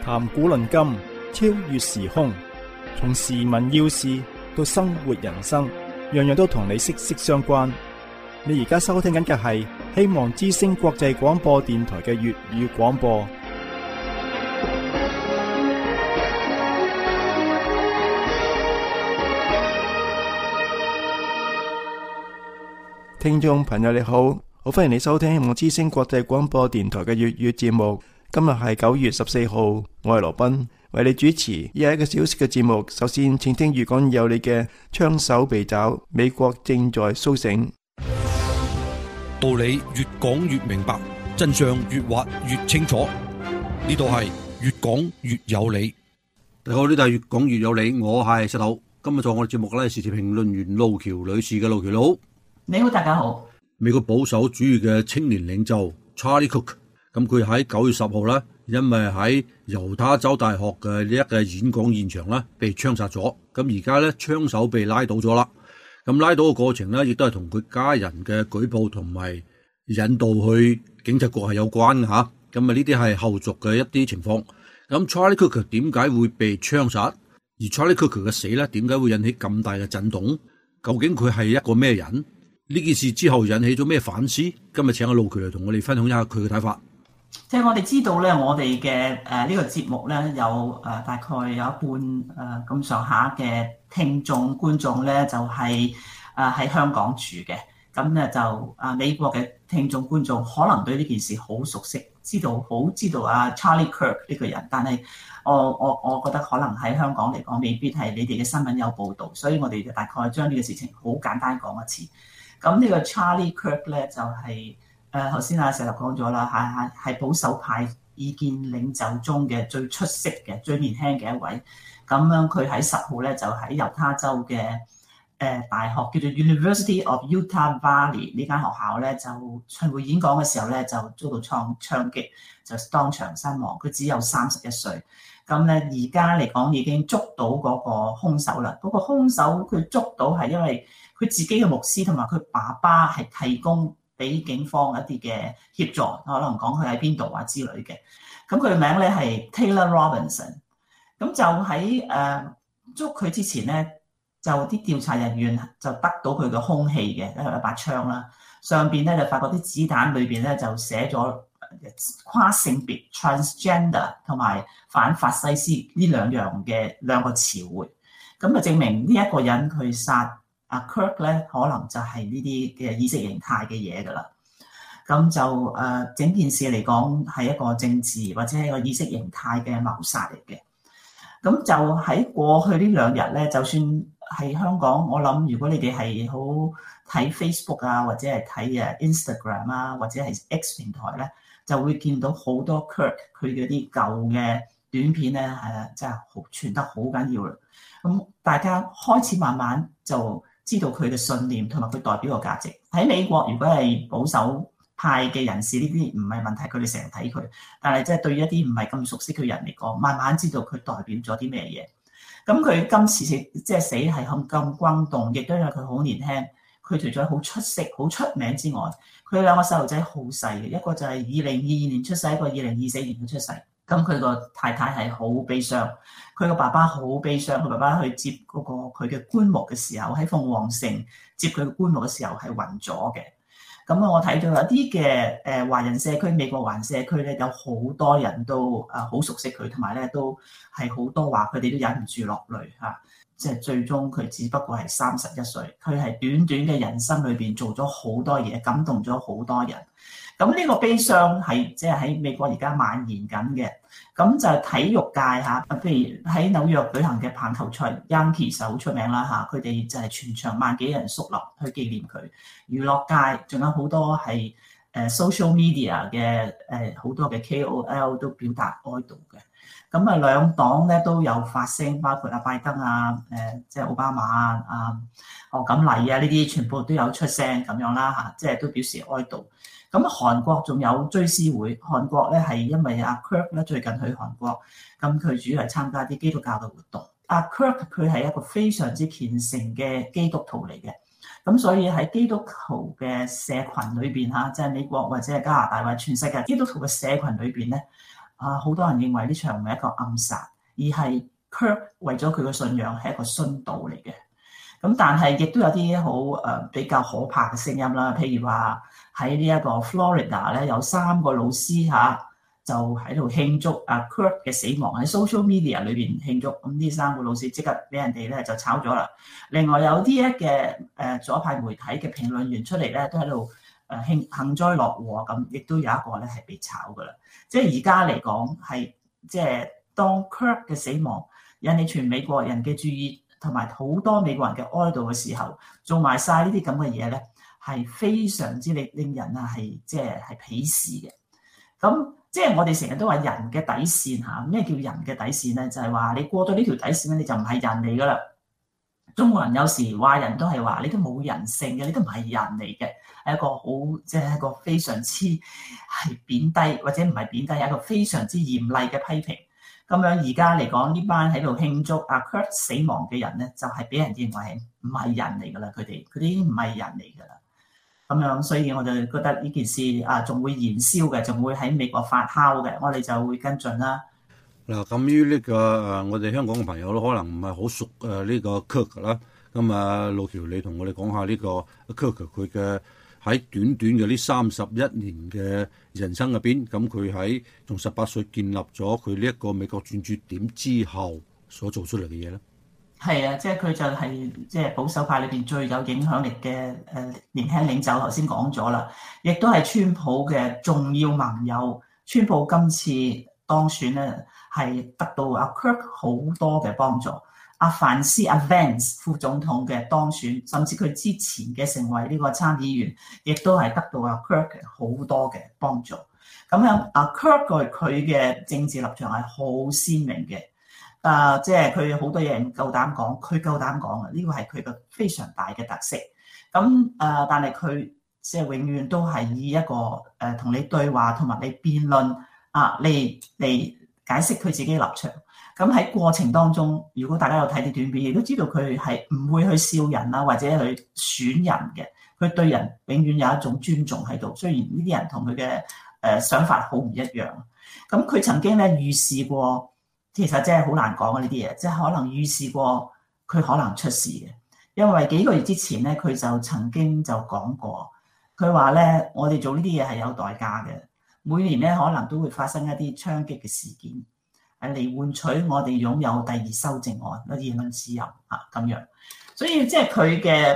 談古論今，超越時空，從時聞要事到生活人生，樣樣都同你息息相關。你而家收聽緊嘅係希望之聲國際廣播電台嘅粵語廣播。聽眾朋友你好，好歡迎你收聽希望之聲國際廣播電台嘅粵語節目。今日係9月14號，我係羅賓，為你主持以下1個小時嘅節目。首先請聽粵講有你嘅槍手被找，美國正在蘇醒。 道理越講越明白，真相越挖越清楚。呢度係越講越有理。 大家好，呢度係越講越有理，我係石頭。今日做我哋節目咧，時事評論員路橋女士嘅路橋佬。 你好，大家好。 美國保守主義嘅青年領袖 Charlie Kirk。咁佢喺9月10號咧，因為喺猶他州大學嘅呢一個演講現場咧，被槍殺咗。咁而家咧，槍手被拉倒咗啦。咁拉倒嘅過程咧，亦都係同佢家人嘅舉報同埋引導去警察局係有關嘅吓。咁啊，呢啲係後續嘅一啲情況。咁 Charlie Kirk 點解會被槍殺？而 Charlie Kirk 嘅死咧，點解會引起咁大嘅震動？究竟佢係一個咩人？呢件事之後引起咗咩反思？今日請阿路橋嚟同我哋分享一下佢嘅睇法。 即係我哋知道咧，我哋嘅呢個節目咧有大概有一半咁上下嘅聽眾觀眾咧就係喺香港住嘅，咁咧就美國嘅聽眾觀眾可能對呢件事好熟悉，知道Charlie Kirk 呢個人，但係我覺得可能喺香港嚟講未必係你哋嘅新聞有報導，所以我哋就大概將呢個事情好簡單講一次。咁呢個 Charlie Kirk 咧就係頭先阿石頭講咗啦，係保守派意見領袖中嘅最出色嘅、最年輕嘅一位。咁樣佢喺10號咧就喺猶他州嘅大學叫做 University of Utah Valley 呢間學校咧，就巡迴演講嘅時候咧就遭到槍擊，就當場身亡。佢只有31歲。咁咧而家嚟講已經捉到嗰個兇手啦。嗰個兇手佢捉到係因為佢自己嘅牧師同埋佢爸爸係提供俾警方一啲嘅協助，可能講佢喺邊度啊之類嘅。咁佢嘅名咧係 Taylor Robinson。咁就喺捉佢之前咧，就啲調查人員就得到佢嘅兇器嘅，一把槍啦。上邊咧就發覺啲子彈裏邊咧就寫咗跨性別 transgender 同埋反法西斯呢兩個詞彙。咁就證明呢一個人佢殺Kirk 咧，可能就係呢啲嘅意識形態嘅嘢㗎啦。咁就整件事嚟講係一個政治或者係一個意識形態嘅謀殺嚟嘅。咁就喺過去呢2日咧，就算係香港，我諗如果你哋係好睇 Facebook 啊，或者係睇Instagram 啊，或者係 X 平台咧，就會見到好多 Kirk 佢嗰啲舊嘅短片咧，真係傳得好緊要啦。咁大家開始慢慢就知道佢嘅信念同埋佢代表嘅價值。喺美國，如果係保守派嘅人士，呢啲唔係問題，佢哋成日睇佢。但係即係對於一啲唔係咁熟悉嘅人嚟講，慢慢知道佢代表咗啲咩嘢。咁佢今次即係死係咁轟動，亦都因為佢好年輕。佢除咗好出色、好出名之外，佢2個細路仔好細嘅，一個就係2022年出世，一個2024年嘅出世。咁佢個太太係好悲傷，佢個爸爸好悲傷。佢爸爸去接嗰個佢嘅棺木嘅時候，喺鳳凰城接佢嘅棺木嘅時候係暈咗嘅。咁我睇到有啲嘅華人社區，美國華人社區咧，有好多人都好熟悉佢，同埋咧都係好多話佢哋都忍唔住落淚嚇。即係最終佢只不過係31歲，佢係短短嘅人生裏邊做咗好多嘢，感動咗好多人。咁呢個悲傷係即係喺美國而家蔓延緊嘅。咁就係體育界嚇，譬如喺紐約舉行嘅棒球賽 Yankees 好出名啦嚇，佢哋就係全場1萬幾人肅立去紀念佢。娛樂界仲有好多係social media 嘅好多嘅 KOL 都表達哀悼嘅。咁兩黨咧都有發聲，包括拜登即係奧巴馬賀錦麗呢啲全部都有出聲咁樣啦嚇，即係都表示哀悼。咁韓國仲有追思會，韓國咧係因為Kirk 咧最近去韓國，咁佢主要係參加啲基督教嘅活動。Kirk 佢係一個非常之虔誠嘅基督徒嚟嘅，咁所以喺基督徒嘅社群裏邊嚇，即係美國或者係加拿大或者全世界基督徒嘅社群裏邊咧， 好多人認為呢場唔係一個暗殺，而係 Kirk 為咗佢嘅信仰係一個殉道嚟嘅。咁但係亦都有啲好比較可怕嘅聲音啦，譬如話喺呢一個 Florida 咧，有3個老師就喺度慶祝阿 Kirk 嘅死亡，喺 social media 裏邊慶祝。咁呢3個老師即刻俾人哋咧就炒咗啦。另外有啲嘅左派媒體嘅評論員出嚟咧，都喺度幸災樂禍咁，亦都有一個咧係被炒噶啦。即係而家嚟講係即係當 Kirk 嘅死亡引起全美國人嘅注意，同埋好多美國人嘅哀悼嘅時候，做埋晒呢啲咁嘅嘢咧，係非常之令人係即係鄙視嘅。咁即係我哋成日都話人嘅底線嚇，咩叫人嘅底線咧？就係話你過咗呢條底線咧，你就唔係人嚟噶啦。中國人有時話人都係話你都冇人性嘅，你都唔係人嚟嘅，係一個好即係一個非常之係貶低，或者唔係貶低，係一個非常之嚴厲嘅批評。咁樣而家嚟講，呢班喺度慶祝阿 Kirk 死亡嘅人咧，就係俾人認為係唔係人嚟噶啦，佢哋已經唔係人嚟噶啦。咁樣，所以我就覺得呢件事仲會燃燒嘅，仲會喺美國發酵嘅，我哋就會跟進啦。 嗱，咁於呢個我哋香港嘅朋友都可能唔係好熟呢個 Kirk 啦。咁路橋，你同我哋講下呢個 Kirk 佢嘅喺短短嘅呢31年嘅人生入邊，咁佢喺從18歲建立咗佢呢一個美國轉折點之後所做出嚟嘅嘢咧。係啊，即係佢就係即係保守派裏邊最有影響力嘅年輕領袖，頭先講咗啦，亦都係川普嘅重要盟友。川普今次當選咧，係得到阿 Kirk 好多嘅幫助。阿范斯 Vance 副總統嘅當選，甚至佢之前嘅成為呢個參議員，亦都係得到阿 Kirk 好多嘅幫助。咁樣阿 Kirk 佢嘅政治立場係好鮮明嘅。即係佢好多嘢唔夠膽講，佢夠膽講啊！呢個係佢嘅非常大嘅特色。咁但係佢即係永遠都係以一個同你對話同埋你辯論嚟解釋佢自己立場。咁喺過程當中，如果大家有睇啲短片，亦都知道佢係唔會去笑人啦，或者去損人嘅。佢對人永遠有一種尊重喺度。雖然呢啲人同佢嘅想法好唔一樣。咁佢曾經咧預示過。其實真係好難講啊！呢啲嘢即係可能預示過佢可能出事嘅，因為幾個月之前咧，佢就曾經就講過，佢話咧：我哋做呢啲嘢係有代價嘅，每年咧可能都會發生一啲槍擊嘅事件，嚟換取我哋擁有第2修正案嘅言論自由咁樣。所以即係佢嘅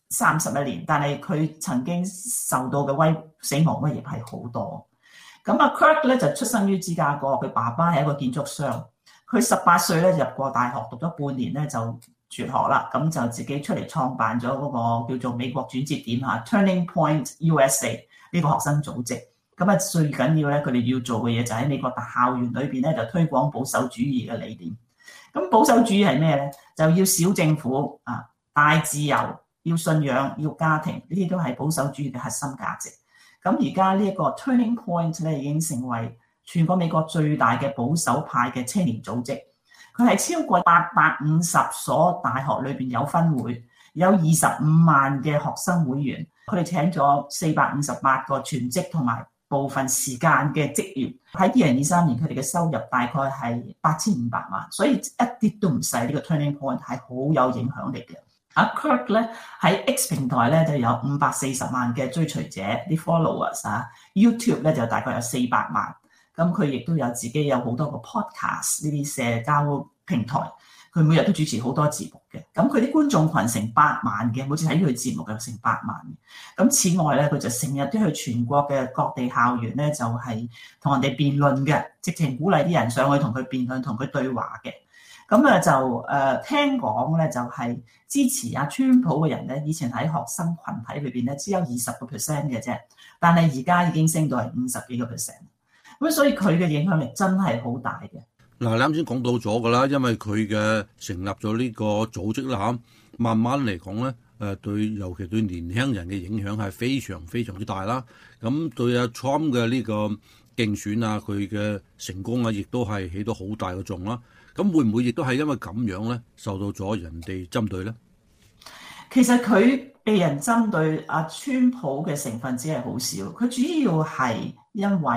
31年，但係佢曾經受到嘅死亡威脅係好多。咁阿 Kirk 咧就出生於芝加哥，佢爸爸係一個建築商。佢18歲咧入過大學，讀咗半年咧就輟學啦，咁就自己出嚟創辦咗嗰個叫做美國轉折點Turning Point USA 呢個學生組織。咁最緊要咧，佢哋要做嘅嘢就喺美國校園裏邊咧就推廣保守主義嘅理念。咁保守主義係咩咧？就要小政府大自由，要信仰，要家庭，呢啲都係保守主義嘅核心價值。咁而家呢一個 Turning Point 咧已經成為全國美國最大嘅保守派嘅青年組織，佢係超過850所大學裏邊有分會，有25萬嘅學生會員，佢哋請咗458個全職同埋部分時間嘅職員。喺2023年，佢哋嘅收入大概係8500萬，所以一啲都唔細。呢個 Turning Point 係好有影響力嘅。阿 Kirk 咧喺 X 平台咧就有540萬嘅追隨者，啲 followers YouTube 咧就大概有400萬。咁佢亦都有自己有好多個 podcast 呢啲社交平台，佢每日都主持好多節目嘅。咁佢啲觀眾群成8萬嘅，每次睇佢節目有成8萬嘅。咁此外咧，佢就成日都去全國嘅各地校園咧，就係同人哋辯論嘅，直情鼓勵啲人上去同佢辯論、同佢對話嘅。咁聽講咧，就係支持阿川普嘅人咧，以前喺學生群體裏邊咧只有20% 嘅啫，但係而家已經升到係50幾個%。咁所以佢嘅影響力真係好大嘅。 嗱，你啱先講到咗㗎啦，因為佢嘅成立咗呢個組織啦嚇，慢慢嚟講咧，尤其對年輕人嘅影響係非常非常之大啦。咁對阿 Trump 嘅呢個競選啊，佢嘅成功啊，亦都係起到好大嘅作用啦。咁會唔會亦都係因為咁樣咧，受到咗人哋針對咧？ 其實佢被人針對阿川普嘅成分只係好少，佢主要係因為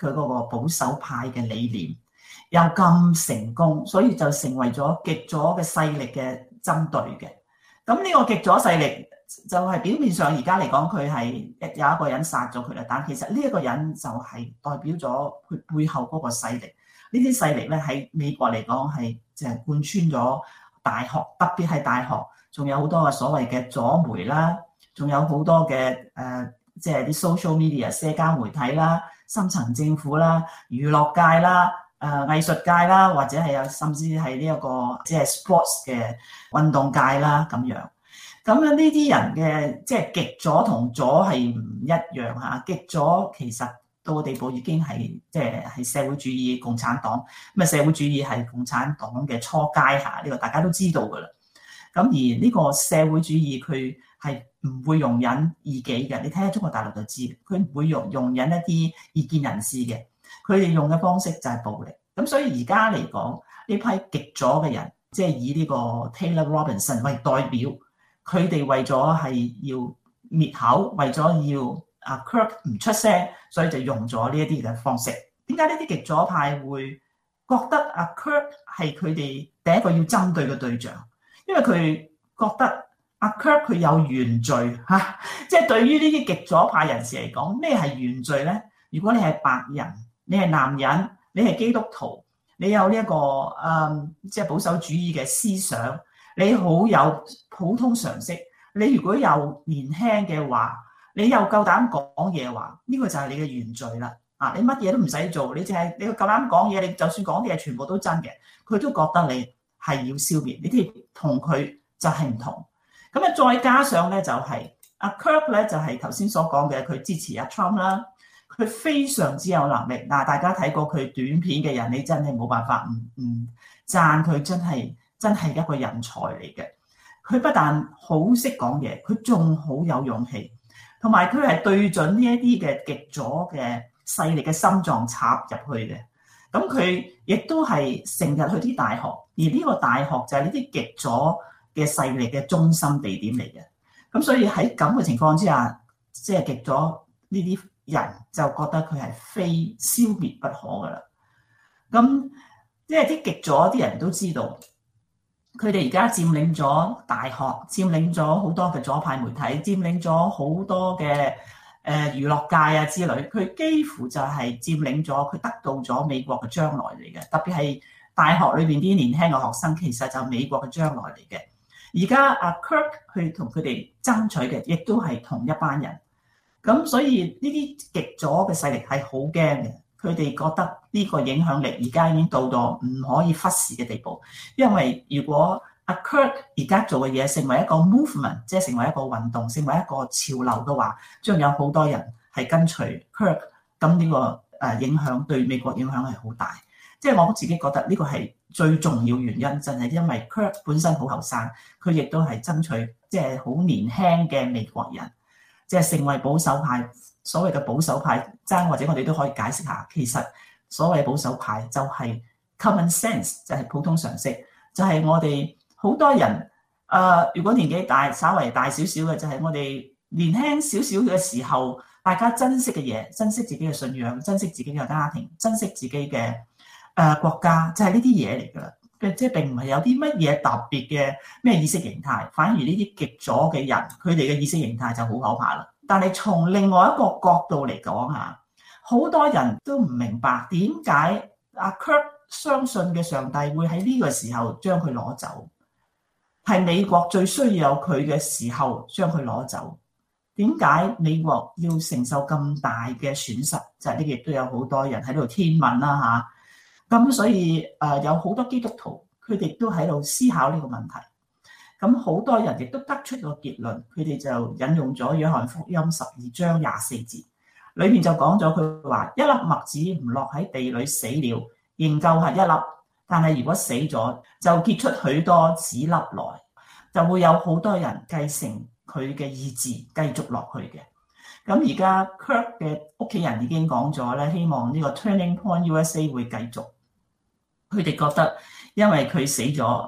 佢嗰個保守派嘅理念又咁成功，所以就成為咗極左嘅勢力嘅針對嘅。咁呢個極左勢力就係表面上而家嚟講，佢係有一個人殺咗佢啦，但其實呢一個人就係代表咗佢背後嗰個勢力。呢啲勢力咧喺美國嚟講係就係貫穿咗大學，特別係大學，仲有好多嘅所謂嘅左媒啦，仲有好多嘅即係啲 social media 社交媒體啦、深層政府啦、娛樂界啦、藝術界啦，或者係有甚至係呢一個即係 sports 嘅運動界啦咁樣。咁樣呢啲人嘅即係極左同左係唔一樣嚇，極左其實到個地步已經係即係社會主義共產黨，咁啊社會主義係共產黨嘅初階嚇，呢個大家都知道㗎啦。咁而呢個社會主義佢係唔會容忍異己嘅，你睇下中國大陸就知，佢唔會容忍一啲異見人士嘅，佢哋用嘅方式就係暴力。咁所以而家嚟講呢批極左嘅人，即係以呢個 Taylor Robinson 為代表，佢哋為咗係要滅口，為咗要阿 Kirk 唔出聲，所以就用咗呢一啲嘅方式。點解呢啲極左派會覺得阿 Kirk 係佢哋第一個要針對嘅對象？因為佢覺得阿 Kirk 佢有原罪嚇，即係對於呢啲極左派人士嚟講，咩係原罪咧？如果你係白人，你係男人，你係基督徒，你有呢一個即係保守主義嘅思想，你好有普通常識，你如果又年輕嘅話，你又夠膽講嘢嘅話，呢個就係你嘅原罪啦。啊，你乜嘢都唔使做，你淨係你夠膽講嘢，你就算講啲嘢全部都真嘅，佢都覺得你係要消滅。你哋同佢就係唔同。咁啊，再加上咧就係阿 Kirk 咧，就係頭先所講嘅，佢支持阿 Trump 啦，佢非常之有能力。嗱，大家睇過佢短片嘅人，你真係冇辦法唔讚佢，真係一個人才嚟嘅。佢不但好識講嘢，佢仲好有勇氣，同埋佢係對準呢一啲嘅極左嘅勢力嘅心臟插入去嘅。咁佢亦都係成日去啲大學，而呢個大學就係呢啲極左嘅勢力嘅中心地點嚟嘅。咁所以喺咁嘅情況之下，即係極左呢啲人就覺得佢係非消滅不可噶啦。咁即係啲極左啲人都知道，佢哋而家佔領咗大學，佔領咗好多嘅左派媒體，佔領咗好多嘅娛樂界啊之類，佢幾乎就係佔領咗，佢得到咗美國嘅將來嚟嘅。特別係大學裏邊啲年輕嘅學生，其實就係美國嘅將來嚟嘅。而家阿 Kirk 去同佢哋爭取嘅，亦都係同一班人。咁所以呢啲極左嘅勢力係好驚嘅，佢哋覺得呢個影響力而家已經到咗唔可以忽視嘅地步。因為如果阿 Kirk 而家做嘅嘢成為一個 movement， 即係成為一個運動，成為一個潮流嘅話，將有好多人係跟隨 Kirk。咁呢個影響對美國影響係好大。即係我自己覺得呢個係最重要原因，就係因為 Kirk 本身好後生，佢亦都係爭取即係好年輕嘅美國人，即係成為保守派。所謂嘅保守派爭，或者我哋都可以解釋下，其實所謂保守派就係 common sense， 就係普通常識，就係我哋好多人如果年紀大稍微大少少嘅，就係我哋年輕少少嘅時候，大家珍惜嘅嘢，珍惜自己嘅信仰，珍惜自己嘅家庭，珍惜自己嘅國家，就係呢啲嘢嚟㗎啦。即係並唔係有啲乜嘢特別嘅咩意識形態，反而呢啲極左嘅人，佢哋嘅意識形態就好可怕啦。但係從另外一個角度嚟講嚇，好多人都唔明白點解阿 Kirk 相信嘅上帝會喺呢個時候將佢攞走，係美國最需要有佢嘅時候將佢攞走。點解美國要承受咁大嘅損失？就係呢，亦都有好多人喺度天問啦嚇。咁所以有好多基督徒，佢哋都喺度思考呢個問題。咁好多人亦都得出個結論，佢哋就引用咗約翰福音12章24節，裏面就講咗佢話：一粒麥子唔落喺地裏死了，仍舊係一粒；但係如果死咗，就結出許多子粒來，就會有好多人繼承佢嘅意志，繼續落去嘅。咁而家 Kirk 嘅屋企人已經講咗咧，希望呢個 Turning Point USA 會繼續。佢哋覺得，因為佢死咗，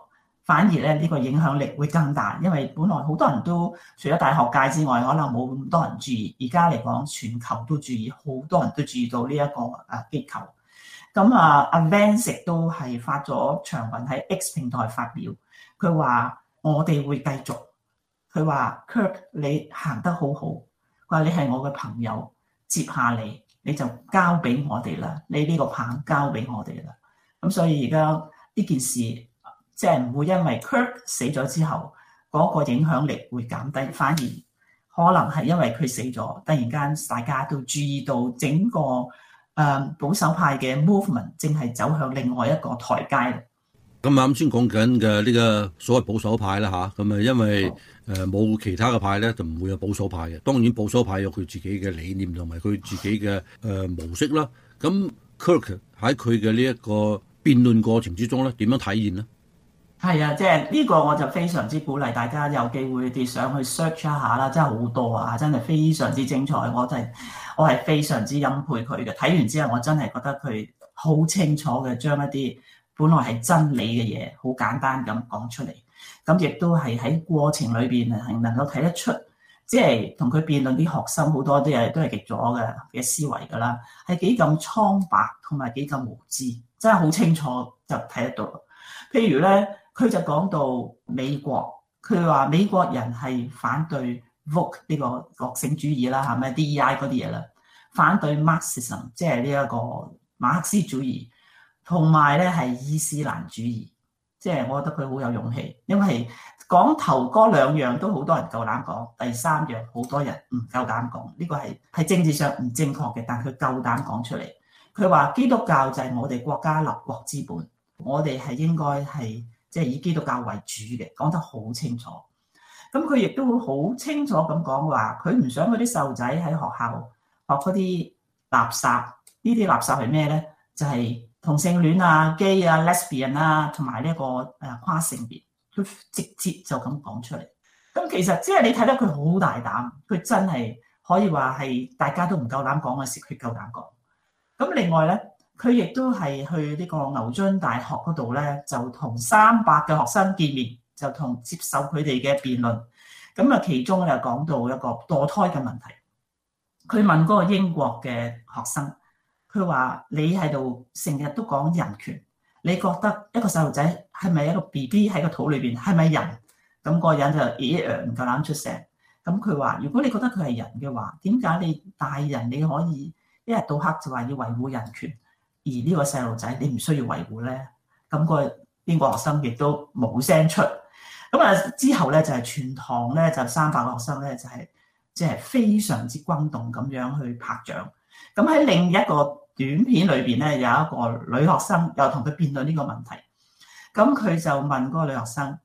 反而咧呢個影響力會更大，因為本來好多人都除咗大學界之外，可能冇咁多人注意，而家嚟講全球都注意，好多人都注意到呢一個機構。咁阿 Vance 都係發咗長文喺 X 平台發表，佢話我哋會繼續，佢話 Kirk 你行得好好，佢話你係我嘅朋友，接下嚟你就交俾我哋啦，你呢個棒交俾我哋啦。咁所以而家呢件事即係唔會因為 Kirk 死咗之後嗰個影響力會減低，反而可能係因為佢死咗，突然間大家都注意到整個保守派嘅 movement 正係走向另外一個台階。 咁啱先講緊嘅呢個所謂保守派啦嚇，咁因為冇其他嘅派咧，就唔會有保守派嘅。當然保守派有佢自己嘅理念同埋佢自己嘅模式啦。咁 Kirk 喺佢嘅呢一個辯論過程之中咧，點樣體現呢？ 係啊，即係呢個我就非常之鼓勵大家有機會啲上去 search 一下啦，真係好多啊，真係非常之精彩。我係非常之欽佩佢嘅。睇完之後，我真係覺得佢好清楚嘅將一啲本來係真理嘅嘢，好簡單咁講出嚟。咁亦都係喺過程裏邊係能夠睇得出，即係同佢辯論啲學生好多啲嘢都係極左嘅思維㗎啦，係幾咁蒼白同埋幾咁無知，真係好清楚就睇得到。譬如咧，佢就講到美國，佢話美國人係反對 woke 呢個覺醒主義啦，係咪 DEI 嗰啲嘢啦？反對 Marxism， 即係呢一個馬克思主義，同埋咧係伊斯蘭主義。即係我覺得佢好有勇氣，因為講頭嗰兩樣都好多人夠膽講，第三樣好多人唔夠膽講。呢個係政治上唔正確嘅，但佢夠膽講出嚟。佢話基督教就係我哋國家立國之本，我哋係應該係即係以基督教為主嘅，講得好清楚。咁佢亦都會好清楚咁講話，佢唔想嗰啲細路仔喺學校學嗰啲垃圾。呢啲垃圾係咩咧？就係同性戀啊、gay 啊、lesbian 啊，同埋呢一個跨性別，佢直接就咁講出嚟。咁其實即係你睇得佢好大膽，佢真係可以話係大家都唔夠膽講嘅事，佢夠膽講。咁另外咧，佢亦都係去呢個牛津大學嗰度咧，就同300嘅學生見面，就同接受佢哋嘅辯論。咁啊，其中就講到一個墮胎嘅問題。佢問嗰個英國嘅學生。佢話：你喺度成日都講人權，你覺得一個細路仔係咪一個 BB 喺個肚裏邊係咪人？咁個人就唔夠膽出聲。咁佢話：如果你覺得佢係人嘅話，點解你大人你可以一日到黑就話要維護人權，而呢個細路仔你唔需要維護咧？咁個英國學生亦都冇聲出。咁啊之後咧就係全堂咧就300個學生咧就係即係非常之轟動咁樣去拍掌。咁喺另一個短片裏邊咧，有一個女學生又同佢辯論呢個問題。咁佢就問嗰個女學生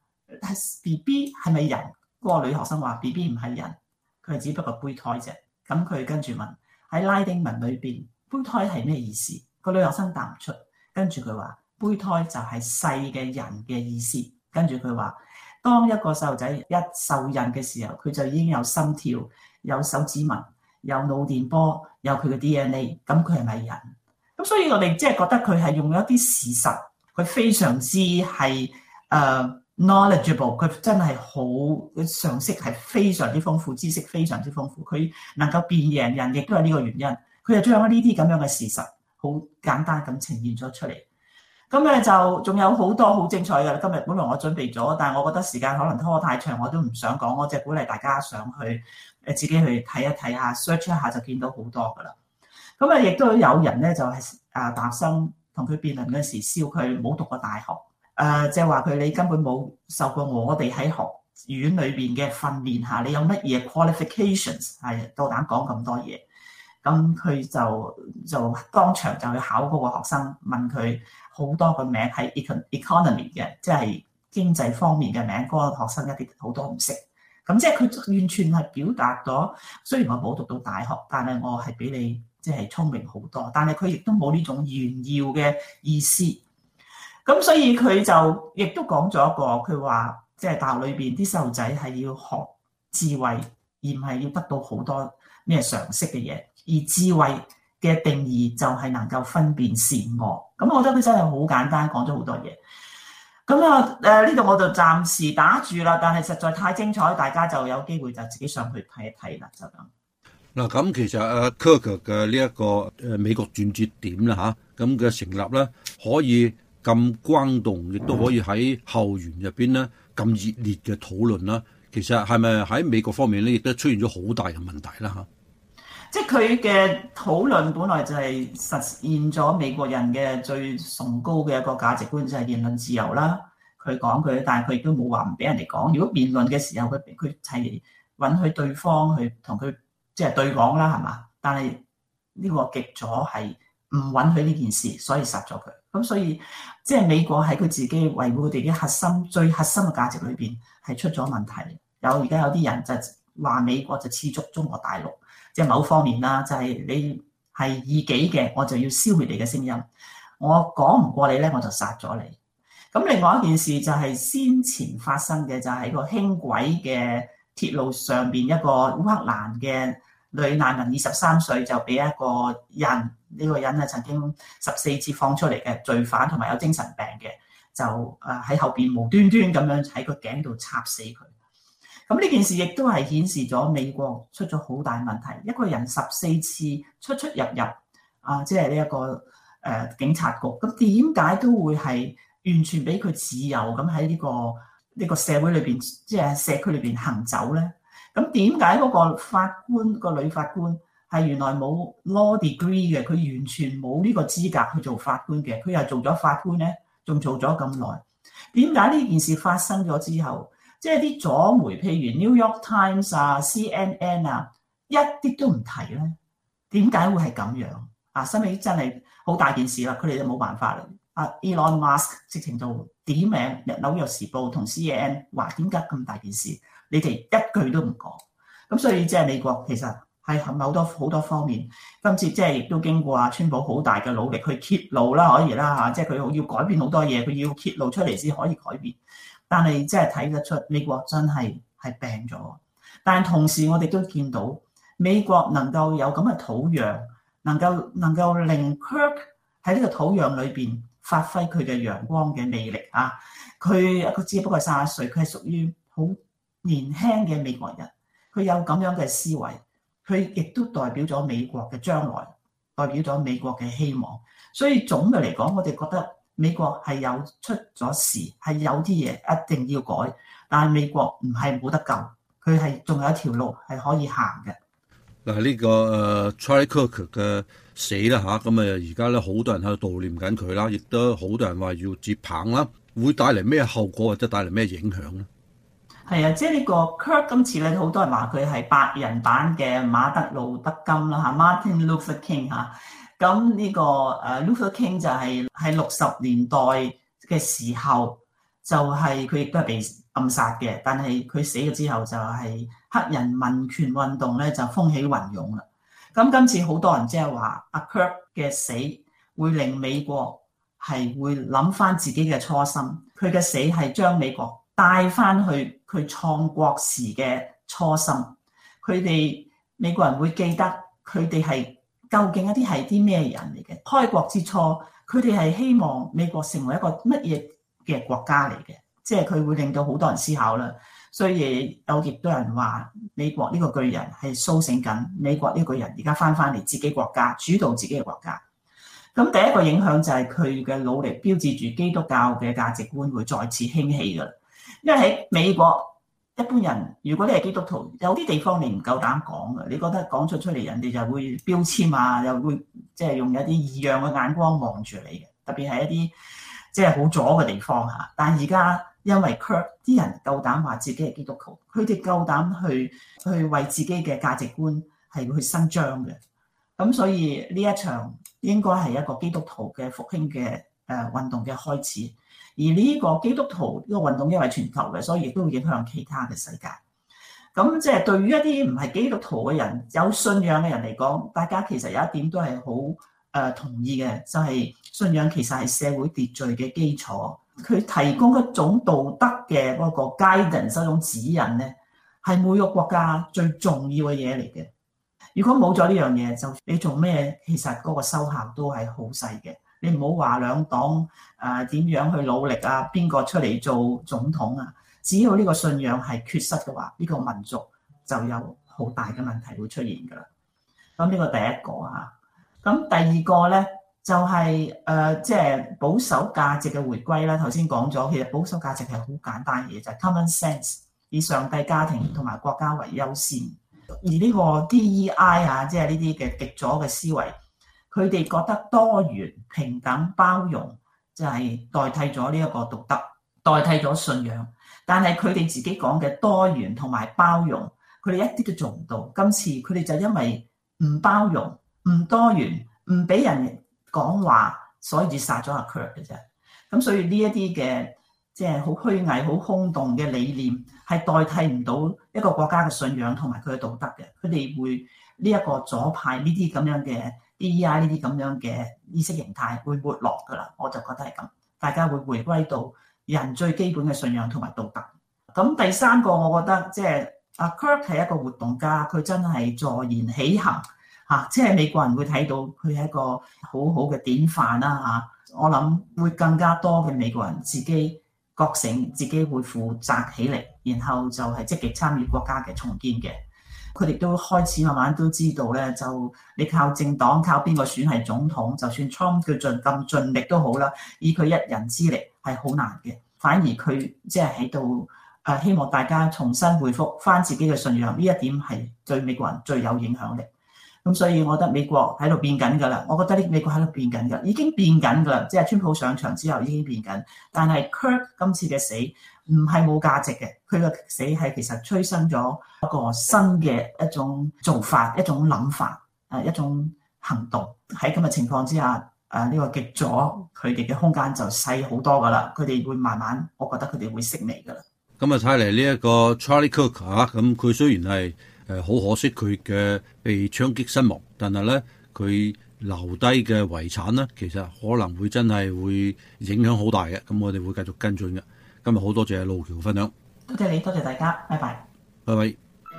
：BB 係咪人？嗰個女學生話：BB 唔係人，佢係只不過胚胎啫。咁佢跟住問喺拉丁文裏邊，胚胎係咩意思？個女學生答唔出。跟住佢話：胚胎就係細嘅人嘅意思。跟住佢話：當一個細路仔一受孕嘅時候，佢就已經有心跳、有手指紋、有腦電波，有佢嘅 DNA， 咁佢係咪人？咁所以我哋即係覺得佢係用咗一啲事實，佢非常之係knowledgeable， 佢真係好常識係非常之豐富，知識非常之豐富，佢能夠辯贏人，亦都係呢個原因。佢就將呢啲咁樣嘅事實好簡單咁呈現咗出嚟。咁咧就仲有好多好精彩嘅。今日本來我準備咗，但係我覺得時間可能拖太長，我都唔想講。我就鼓勵大家上去自己去睇一睇下 ，search 一下就見到好多噶啦。咁啊，亦都有人咧就係大學生同佢辯論嗰時笑佢冇讀過大學，即係話佢你根本冇受過我哋喺學院裏邊嘅訓練下，你有乜嘢 qualifications 係夠膽講咁多嘢？咁佢就當場就去考嗰個學生，問佢好多個名係 economy 嘅，即係經濟方面嘅名。嗰個學生一啲好多唔識，咁即係佢完全係表達咗，雖然我冇讀到大學，但係我係比你即係聰明好多。但係佢亦都冇呢種炫耀嘅意思。咁所以佢就亦都講咗一個，佢話即係大學裏邊啲細路仔係要學智慧，而唔係要得到好多咩常識嘅嘢。而智慧嘅定義就係能夠分辨善惡。咁我覺得佢真係好簡單，講咗好多嘢。 咁啊呢度我就暫時打住啦，但係實在太精彩，大家就有機會就自己上去睇一睇啦，就咁。 嗱，咁其實Kirk 嘅呢一個美國轉折點啦嚇，咁嘅成立咧可以咁轟動，亦都可以喺校園入邊咧咁熱烈嘅討論啦。其實係咪喺美國方面咧，亦都出現咗好大嘅問題啦嚇？ 即係佢嘅討論本來就係實現咗美國人嘅最崇高嘅一個價值觀，就係言論自由啦。佢講佢，但係佢亦都冇話唔俾人哋講。如果辯論嘅時候，佢係允許對方去同佢即係對講啦，係嘛？但係呢個極左係唔允許呢件事，所以殺咗佢。咁所以即係美國喺佢自己維護佢哋嘅最核心嘅價值裏邊係出咗問題。而家有啲人就話美國就似足中國大陸。即係某方面啦，就係你係異己嘅，我就要消滅你嘅聲音。我講唔過你咧，我就殺咗你。咁另外一件事就係先前發生嘅，就係個輕軌嘅鐵路上邊一個烏克蘭嘅女難民，23歲就俾一個人，呢個人咧曾經14次放出嚟嘅罪犯，同埋有精神病嘅，就喺後邊無端端咁樣喺個頸度插死佢。咁呢件事亦都係顯示咗美國出咗好大問題。一個人14次出入即係呢一個警察局，咁點解都會係完全俾佢自由咁喺呢個社會裏邊，即係社區裏邊行走咧？咁點解嗰個法官個女法官係原來冇 law degree 嘅？佢完全冇呢個資格去做法官嘅，佢又做咗法官咧，仲做咗咁耐。點解呢件事發生咗之後？即係啲左媒，譬如 New York Times 啊、CNN 啊，一啲都唔提咧。點解會係咁樣？收尾真係好大件事啦，佢哋就冇辦法啦。Elon Musk 直情就點名紐約時報同 CNN 話點解咁大件事，你哋一句都唔講。咁所以即係美國其實係好多方面，今次即係亦都經過川普好大嘅努力去揭露啦，可以啦嚇，即係佢要改變好多嘢，佢要揭露出嚟先可以改變。但係即係睇得出美國真係病咗，但係同時我哋都見到美國能夠有咁嘅土壤，能夠令 Kirk 喺呢個土壤裏邊發揮佢嘅陽光嘅魅力啊！佢只不過係31歲，佢係屬於好年輕嘅美國人，佢有咁樣嘅思維，佢亦都代表咗美國嘅將來，代表咗美國嘅希望。所以總嘅嚟講，我哋覺得美國係有出咗事，係有啲嘢一定要改，但係美國唔係冇得救，佢係仲有一條路係可以行嘅。 嗱，呢個Charlie Kirk 嘅死啦嚇，咁而家咧好多人喺度悼念緊佢啦，亦都好多人話要接棒啦，會帶嚟咩後果或者帶嚟咩影響咧？ 係啊，即係呢個 Kirk 今次咧，好多人話佢係白人版嘅馬丁路德金啦嚇 ，Martin Luther King 嚇。咁呢個Luther King 就係喺60年代嘅時候，就係佢亦都係被暗殺嘅。但係佢死咗之後，就係黑人民權運動咧就風起雲湧啦。咁今次好多人即係話阿 Kirk 嘅死會令美國係會諗翻自己嘅初心，佢嘅死係將美國帶翻去佢創國時嘅初心。佢哋美國人會記得佢哋係究竟一啲係啲咩人嚟嘅？開國之初，佢哋係希望美國成為一個乜嘢嘅國家嚟嘅？即係佢會令到好多人思考啦。所以有亦都有人話美國呢個巨人係甦醒緊，美國呢個巨人而家翻嚟自己國家，主導自己嘅國家。咁第一個影響就係佢嘅努力，標誌住基督教嘅價值觀會再次興起㗎啦。因為喺美國，一般人如果你係基督徒，有啲地方你唔夠膽講嘅，你覺得講出嚟人哋就會標籤啊，又會即係用一啲異樣嘅眼光望住你嘅，特別係一啲即係好左嘅地方嚇。但係而家因為 Kirk 啲人夠膽話自己係基督徒，佢哋夠膽去為自己嘅價值觀係去伸張嘅。咁所以呢一場應該係一個基督徒嘅復興嘅運動嘅開始。而呢個基督徒呢個運動因為全球嘅，所以亦都會影響其他嘅世界。咁即係對於一啲唔係基督徒嘅人、有信仰嘅人嚟講，大家其實有一點都係好同意嘅，就係信仰其實係社會秩序嘅基礎。佢提供一種道德嘅嗰個 guidance， 一種指引咧，係每個國家最重要嘅嘢嚟嘅。如果冇咗呢樣嘢，就你做咩，其實嗰個收效都係好細嘅。 你唔好話兩黨點樣去努力啊，邊個出嚟做總統啊？只要呢個信仰係缺失嘅話，呢個民族就有好大嘅問題會出現㗎啦。咁呢個第一個啊，咁第二個咧就係即係保守價值嘅回歸啦。頭先講咗，其實保守價值係好簡單嘅嘢，就係 common sense， 以上帝、家庭同埋國家為優先。而呢個 DEI 啊，即係呢啲嘅極左嘅思維，佢哋覺得多元、平等、包容就係代替咗呢一個道德，代替咗信仰。但係佢哋自己講嘅多元同埋包容，佢哋一啲都做唔到。今次佢哋就因為唔包容、唔多元、唔俾人講話，所以至殺咗阿 Kirk 嘅啫。咁所以呢一啲嘅即係好虛偽、好空洞嘅理念，係代替唔到一個國家嘅信仰同埋佢嘅道德嘅。佢哋會呢一個左派呢啲咁樣嘅 DEI 呢啲咁樣嘅意識形態會沒落㗎啦。我就覺得係咁，大家會回歸到人最基本嘅信仰同埋道德。咁第三個，我覺得即係阿 Kirk 係一個活動家，佢真係坐言起行嚇，即係美國人會睇到佢係一個好好嘅典範啦嚇。我諗會更加多嘅美國人自己覺醒，自己會負責起嚟，然後就係積極參與國家嘅重建嘅。佢哋都開始慢慢都知道咧，就你靠政黨靠邊個選係總統，就算 Trump 佢咁盡力都好啦，以佢一人之力係好難嘅。反而佢即係喺度希望大家重新回復翻自己嘅信仰，呢一點係對美國人最有影響力。咁所以我覺得美國喺度變緊㗎啦，我覺得呢美國喺度變緊㗎，已經變緊㗎啦，即係川普上場之後已經變緊。但係 Kirk 今次嘅死唔係冇價值嘅，佢嘅死係其實催生咗一個新嘅一種做法、一種諗法、一種行動。喺咁嘅情況之下，呢個極左佢哋嘅空間就細好多㗎啦，佢哋會慢慢，我覺得佢哋會式微㗎啦。 咁啊睇嚟呢一個 Charlie Kirk 咁佢雖然係好可惜佢嘅被槍擊身亡，但係咧佢留低嘅遺產咧，其實可能會真係會影響好大嘅。咁我哋會繼續跟進嘅。今日好多謝路橋分享， 多謝你，多謝大家，拜拜， 拜拜。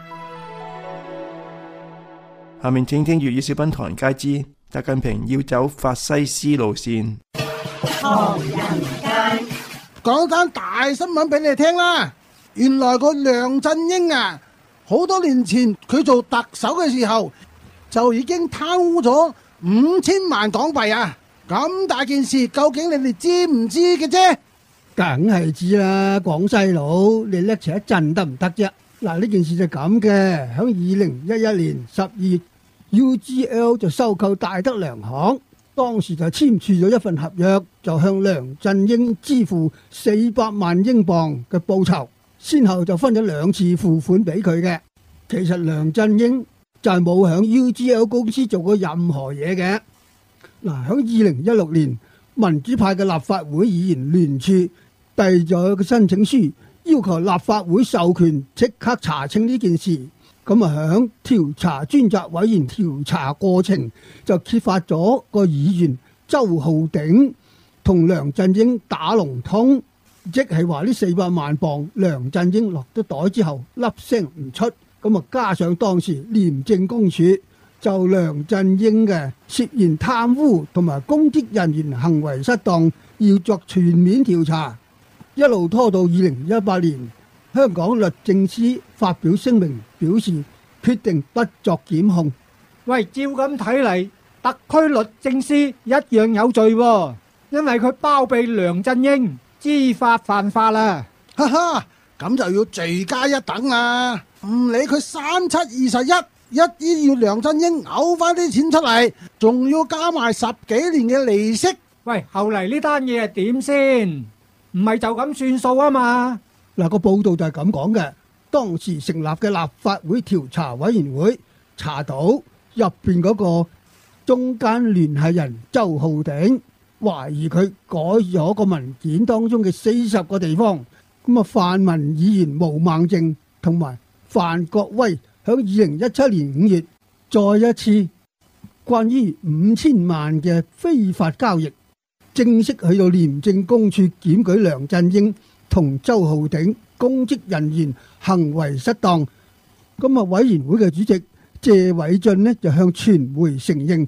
下面請聽粵語小品唐人街之習近平要走法西斯路線。 唐人街講單大新聞俾你聽啦！原來個梁振英啊，好多年前佢做特首嘅時候就已經貪污咗5000萬港幣啊！咁大件事，究竟你哋知唔知嘅啫？ 梗係知啦，廣西佬，你叻齊一陣得唔得啫？嗱，呢件事就咁嘅，響2011年12月 UGL 就收購大德良行，當時就簽署咗一份合約，就向梁振英支付400萬英鎊嘅報酬，先後就分咗2次付款俾佢嘅。其實梁振英就係冇響 UGL 公司做過任何嘢嘅。嗱，響2016年，民主派嘅立法會議員聯署遞咗個申請書，要求立法會授權即刻查清呢件事。咁啊，響調查專責委員調查過程就揭發咗個議員周浩鼎同梁振英打龍通，即係話呢400萬鎊梁振英落咗袋之後粒聲唔出。咁啊，加上當時廉政公署就梁振英嘅涉嫌貪污同埋公職人員行為失當要作全面調查，一路拖到2018年。香港律政司發表聲明表示決定不作檢控。 喂，照咁睇嚟，特區律政司一樣有罪喎，因為佢包庇梁振英，知法犯法啦。 哈哈，咁就要罪加一等啦！唔理佢3721，一啲要梁振英嘔翻啲錢出嚟，仲要加埋10幾年嘅利息。 喂，後嚟呢單嘢係點先？唔係就咁算數啊嘛？ 嗱，個報道就係咁講嘅。當時成立嘅立法會調查委員會查到入邊嗰個中間聯繫人周浩鼎，懷疑佢改咗個文件當中嘅40個地方。咁啊，泛民議員毛孟靜同埋范國威響2017年5月再一次關於5000萬嘅非法交易，正式去到廉政公署檢舉梁振英同周浩鼎公職人員行為失當。咁啊，委員會嘅主席謝偉俊呢就向傳媒承認，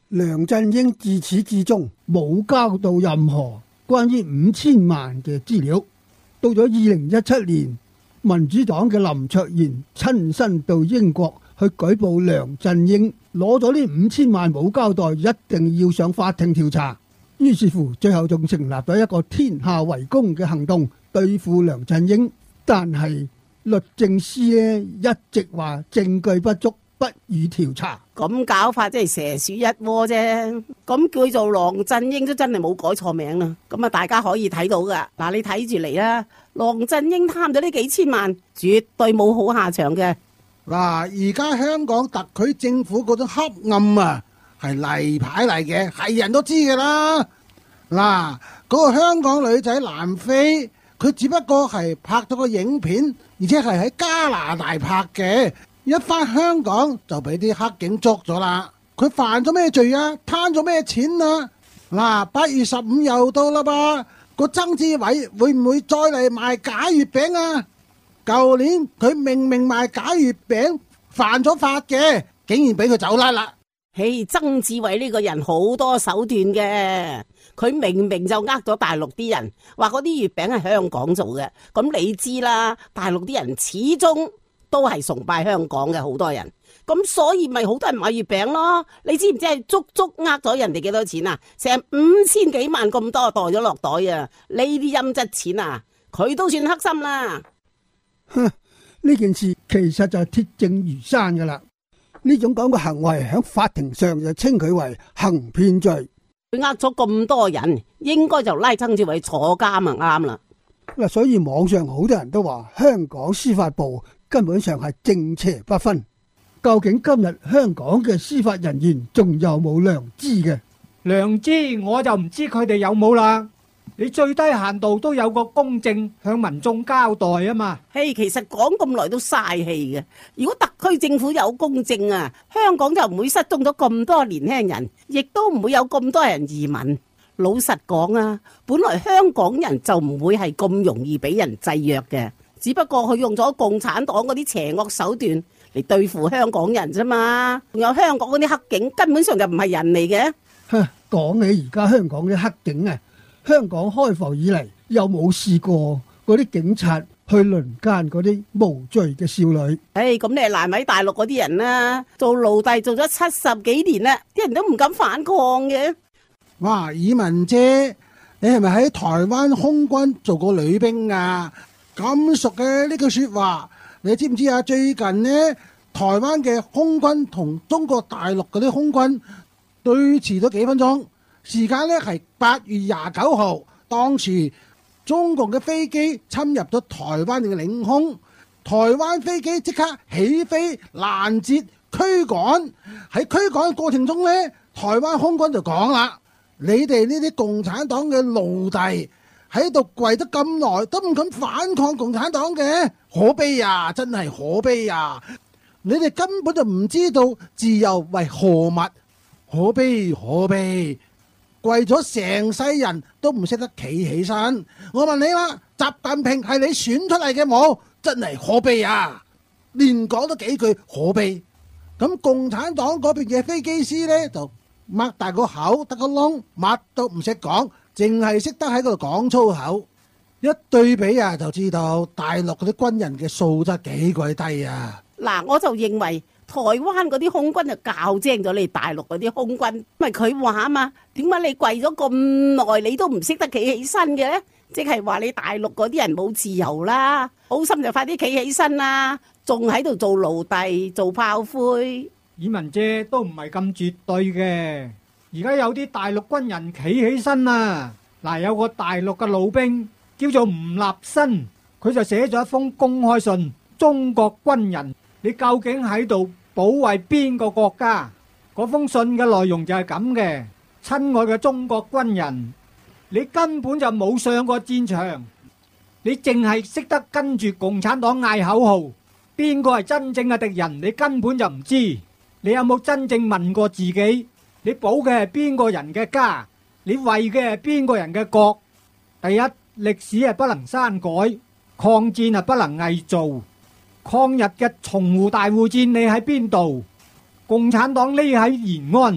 梁振英自始至終冇交到任何關於5000萬嘅資料。到咗2017年，民主黨嘅林卓賢親身到英國去舉報梁振英攞咗呢5000萬冇交代，一定要上法庭調查。於是乎，最後仲成立咗一個天下圍攻嘅行動對付梁振英。但係律政司呢一直話證據不足，不予調查。 咁搞法即係蛇鼠一窩啫。咁叫做梁振英都真係冇改錯名啦。咁啊，大家可以睇到噶。嗱，你睇住嚟啦，梁振英貪咗呢幾千萬，絕對冇好下場嘅。 嗱，而家香港特區政府嗰種黑暗啊，係例牌嚟嘅，係人都知㗎啦。嗱，嗰個香港女仔南非，佢只不過係拍咗個影片，而且係喺加拿大拍嘅。一返香港就俾啲黑警捉咗啦。佢犯咗咩罪啊？貪咗咩錢啊？嗱，8月15又到啦噃，個曾志偉會唔會再嚟賣假月餅啊？舊年佢明明賣假月餅犯咗法嘅，竟然俾佢走甩啦。 嘿，曾志偉呢個人好多手段嘅，佢明明就呃咗大陸啲人，話嗰啲月餅係香港做嘅。咁你知啦，大陸啲人始終都係崇拜香港嘅，好多人，咁所以咪好多人買月餅咯。你知唔知係足足呃咗人哋幾多錢啊？成5000幾萬咁多袋咗落袋啊！呢啲陰質錢啊，佢都算黑心啦。 哼，呢件事其實就係鐵證如山噶啦。呢種咁嘅行為喺法庭上就稱佢為行騙罪。 佢呃咗咁多人，應該就拉曾志偉坐監啊，啱啦。 嗱，所以網上好多人都話香港司法部根本上係正邪不分。究竟今日香港嘅司法人員仲有冇良知嘅？ 良知我就唔知佢哋有冇啦。你最低限度都有個公正向民眾交代啊嘛。 嘿，其實講咁耐都嘥氣嘅。如果特區政府有公正啊，香港就唔會失蹤咗咁多年輕人，亦都唔會有咁多人移民。老實講啊，本來香港人就唔會係咁容易俾人制約嘅，只不過佢用咗共產黨嗰啲邪惡手段嚟對付香港人啫嘛。仲有香港嗰啲黑警根本上就唔係人嚟嘅。 講起而家香港啲黑警啊，香港開埠以嚟有冇試過嗰啲警察去輪姦嗰啲無罪嘅少女？ 咁你係難為大陸嗰啲人啦，做奴隸做咗70幾年啦，啲人都唔敢反抗嘅。 哇，以文姐，你係咪喺台灣空軍做過女兵啊？咁熟嘅呢句說話，你知唔知啊？最近呢，台灣嘅空軍同中國大陸嗰啲空軍對峙咗幾分鐘，時間呢係8月29號，當時中共嘅飛機侵入咗台灣嘅領空，台灣飛機即刻起飛攔截驅趕。喺驅趕嘅過程中呢，台灣空軍就講啦：你哋呢啲共產黨嘅奴隸喺度跪得咁耐都唔敢反抗共產黨嘅，可悲啊！真係可悲啊！你哋根本就唔知道自由為何物，可悲可悲！跪咗成世人都唔識得企起身。我問你啦，習近平係你選出嚟嘅冇？真係可悲啊！連講多幾句可悲。咁共產黨嗰邊嘅飛機師呢，就擘大個口得個窿，乜都唔識講，淨係識得喺嗰度講粗口。一對比啊，就知道大陸嗰啲軍人嘅素質幾鬼低啊！ 嗱，我就認為台灣嗰啲空軍就教精咗你大陸嗰啲空軍，因為佢話啊嘛，點解你跪咗咁耐你都唔識得企起身嘅呢？即係話你大陸嗰啲人冇自由啦，好心就快啲企起身啦，仲喺度做奴隸做炮灰。 以文姐都唔係咁絕對嘅，而家有啲大陸軍人企起身啦。嗱，有個大陸嘅老兵叫做吳立新，佢就寫咗一封公開信：中國軍人，你究竟喺度保衛邊個國家？嗰封信嘅內容就係咁嘅：親愛嘅中國軍人，你根本就冇上過戰場，你淨係識得跟住共產黨嗌口號，邊個係真正嘅敵人，你根本就唔知。你有冇真正問過自己？你保嘅係邊個人嘅家？你為嘅係邊個人嘅國？第一，歷史係不能刪改，抗戰係不能偽造。抗日嘅淞滬大會戰你喺邊度？共產黨匿喺延安，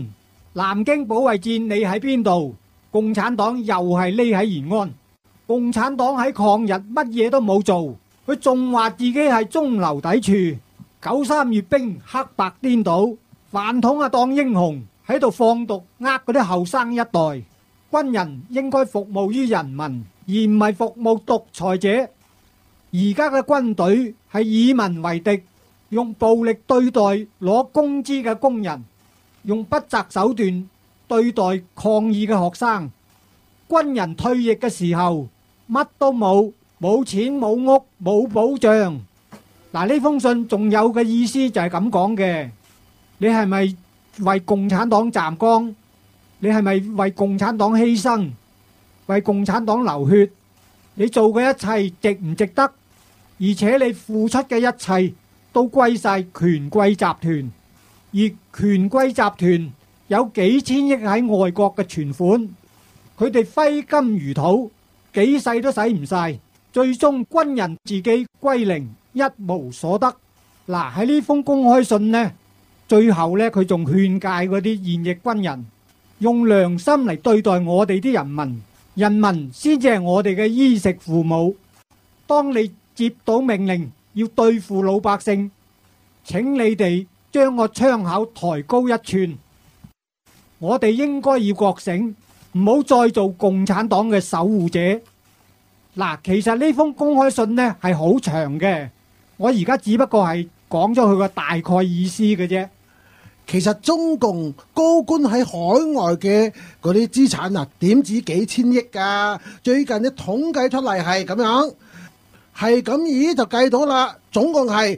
南京保衛戰你喺邊度？共產黨又係匿喺延安。共產黨喺抗日乜嘢都冇做，佢仲話自己係中流砥柱。93閱兵黑白顛倒，反統當英雄，喺度放毒呃嗰啲後生一代。軍人應該服務於人民，而唔係服務獨裁者。而家嘅軍隊係以民為敵，用暴力對待攞工資嘅工人，用不擇手段對待抗議嘅學生。軍人退役嘅時候乜都冇，冇錢冇屋冇保障。嗱，呢封信仲有嘅意思就係咁講嘅。你係咪為共產黨站崗？你係咪為共產黨犧牲？為共產黨流血？你做嘅一切值唔值得？而且你付出嘅一切都歸晒權貴集團，而權貴集團有幾千億喺外國嘅存款，佢哋揮金如土，幾世都使唔晒，最終軍人自己歸零，一無所得。嗱，喺呢封公開信呢，最後呢，佢仲勸誡嗰啲現役軍人用良心嚟對待我哋啲人民，人民先至係我哋嘅衣食父母。當你接到命令要對付老百姓，請你哋將個槍口抬高一寸。我哋應該要覺醒，唔好再做共產黨嘅守護者。嗱，其實呢封公開信呢係好長嘅，我而家只不過係講咗佢個大概意思嘅啫。 其實中共高官喺海外嘅嗰啲資產啊，點止幾千億㗎？最近啲統計出嚟係咁樣，係咁意就計到啦，總共係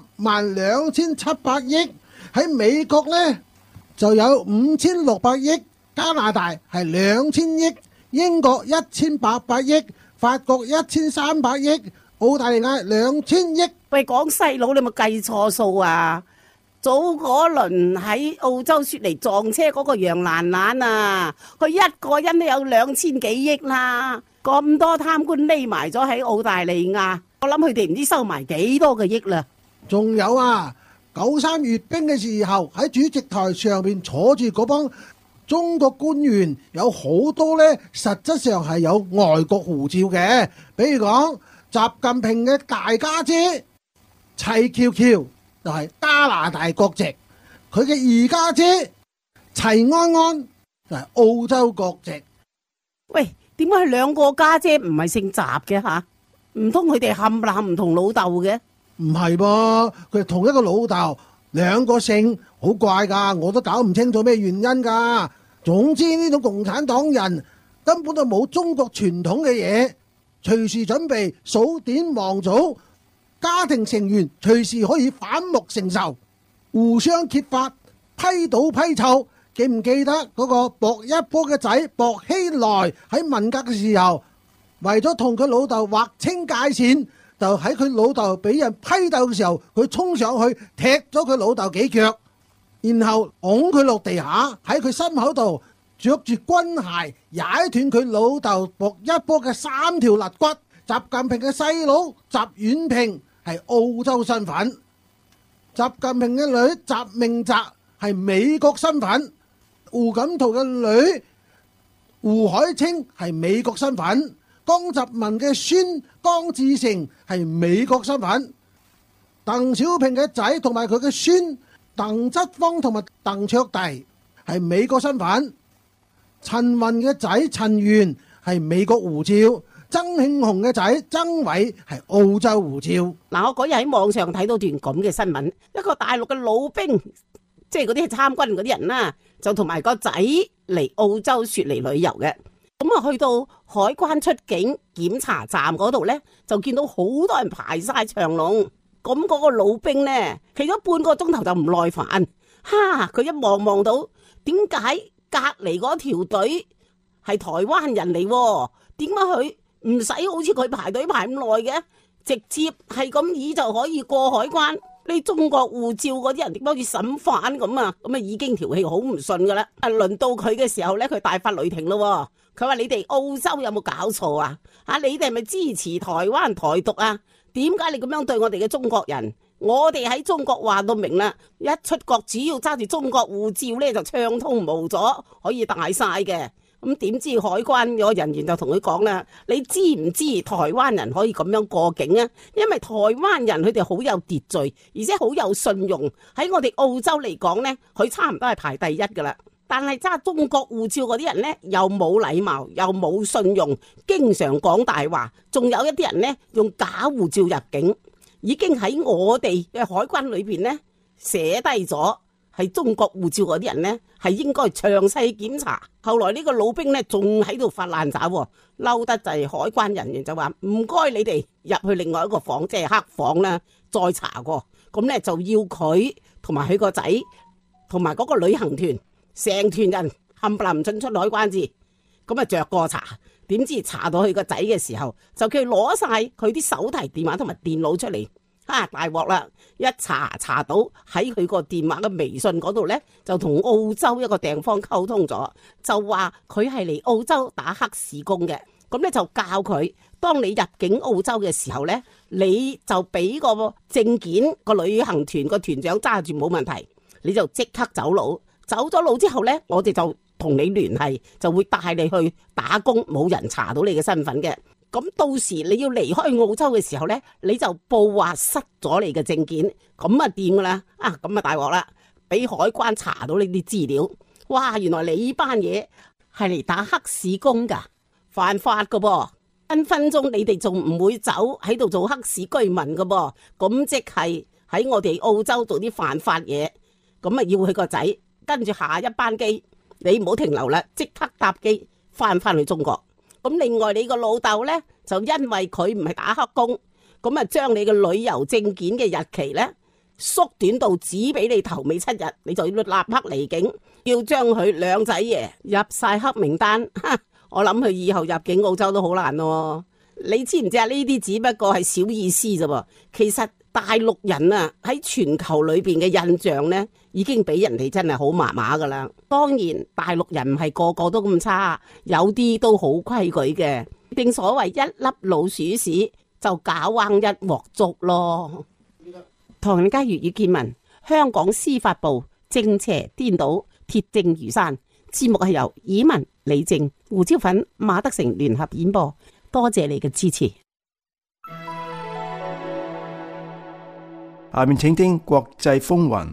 102700億。喺美國呢就有5600億，加拿大係2000億，英國1800億，法國1300億，澳大利亞2000億。 喂，講細佬，你咪計錯數啊！早嗰輪喺澳洲雪梨撞車嗰個楊蘭蘭啊，佢一個人都有2000幾億啦，咁多貪官匿埋咗喺澳大利亞，我諗佢哋唔知收埋幾多個億啦。 仲有啊，93閱兵嘅時候喺主席台上面坐住嗰幫中國官員，有好多呢實質上係有外國護照嘅，比如講習近平嘅大家姐齊喬喬就係加拿大國籍，佢嘅二家姐齊安安就係澳洲國籍。 喂，點解兩個家姐唔係姓習嘅吓？唔通佢哋冚唪唥唔同老豆嘅？ 唔係噃，佢係同一個老豆，兩個姓，好怪噶，我都搞唔清楚咩原因噶。總之呢種共產黨人根本就冇中國傳統嘅嘢，隨時準備數典忘祖。家庭成員隨時可以反目成仇，互相揭發，批倒批臭。記唔記得嗰個薄一波嘅仔薄熙來喺文革嘅時候，為咗同佢老豆劃清界線，就喺佢老豆俾人批鬥嘅時候，佢衝上去踢咗佢老豆幾腳，然後拱佢落地下，喺佢心口度着住軍鞋，踩斷佢老豆薄一波嘅3條肋骨。習近平嘅細佬習遠平係澳洲身份，習近平嘅女習明澤係美國身份，胡錦濤嘅女胡海清係美國身份，江澤民嘅孫江志成係美國身份，鄧小平嘅仔同埋佢嘅孫鄧則方同埋鄧卓棣係美國身份，陳雲嘅仔陳元係美國護照，曾慶紅嘅仔曾偉係澳洲護照。 嗱，我嗰日喺網上睇到段咁嘅新聞，一個大陸嘅老兵，即係嗰啲係參軍嗰啲人啦，就同埋個仔嚟澳洲雪梨旅遊嘅。咁啊，去到海關出境檢查站嗰度呢，就見到好多人排晒長龍。咁嗰個老兵呢，企咗半個鐘頭就唔耐煩，佢一望到，點解隔籬嗰條隊係台灣人嚟？點解佢唔使好似佢排隊排咁耐嘅，直接係咁以就可以過海關？你中國護照嗰啲人點解好似審犯咁啊？咁啊已經條氣好唔順噶啦。輪到佢嘅時候呢，佢大發雷霆咯。佢話：你哋澳洲有冇搞錯啊？你哋係咪支持台灣台獨啊？點解你咁樣對我哋嘅中國人？ 我哋喺中國話到明啦，一出國只要揸住中國護照咧就暢通無阻，可以大晒嘅。咁點知海關個人員就同佢講啦，你知唔知台灣人可以咁樣過境啊？因為台灣人佢哋好有秩序，而且好有信用。喺我哋澳洲嚟講呢，佢差唔多係排第一噶啦。但係揸中國護照嗰啲人呢，又冇禮貌，又冇信用，經常講大話，仲有一啲人呢，用假護照入境，已經喺我哋嘅海關裏邊呢寫低咗。係中國護照嗰啲人呢，係應該詳細檢查。後來呢個老兵呢，仲喺度發爛渣，嬲得滯。海關人員就話唔該你哋入去另外一個房，即係黑房啦，再查過。咁呢，就要佢同埋佢個仔同埋嗰個旅行團成團人冚唪唥唔進出海關至。咁啊着過查，點知查到佢個仔嘅時候，就叫佢攞晒佢啲手提電話同埋電腦出嚟。大鑊啦！一查到喺佢個電話嘅微信嗰度呢，就同澳洲一個地方溝通咗，就話佢係嚟澳洲打黑市工嘅。咁咧就教佢，當你入境澳洲嘅時候呢，你就俾個證件，個旅行團個團長揸住冇問題，你就即刻走佬。走咗路之後呢，我哋就同你聯繫，就會帶你去打工，冇人查到你嘅身份嘅。咁到時你要離開澳洲嘅時候呢，你就報話失咗你嘅證件，咁啊掂噶啦，咁啊大鑊啦，俾海關查到你啲資料，哇，原來你班嘢係嚟打黑市工噶，犯法噶噃，分分鐘你哋仲唔會走喺度做黑市居民噶噃，咁即係喺我哋澳洲做啲犯法嘢，咁啊要佢個仔跟住下一班機，你唔好停留啦，即刻搭機翻去中國。咁另外你個老豆呢，就因為佢唔係打黑工，咁啊將你嘅旅遊證件嘅日期呢縮短到只俾你頭尾7日，你就要立刻離境，要將佢兩仔爺入晒黑名單。我諗佢以後入境澳洲都好難咯。你知唔知啊？呢啲只不過係小意思啫噃，其實大陸人啊喺全球裏邊嘅印象呢，已經俾人哋真係好麻麻噶啦。當然大陸人唔係個個都咁差，有啲都好規矩嘅。正所謂一粒老鼠屎就搞彎一鑊粥咯。唐人街粵語見聞，香港司法部正邪顛倒，鐵證如山。節目係由以文、李靜、胡椒粉、馬德成聯合演播。多謝你嘅支持。 下面請聽國際風雲。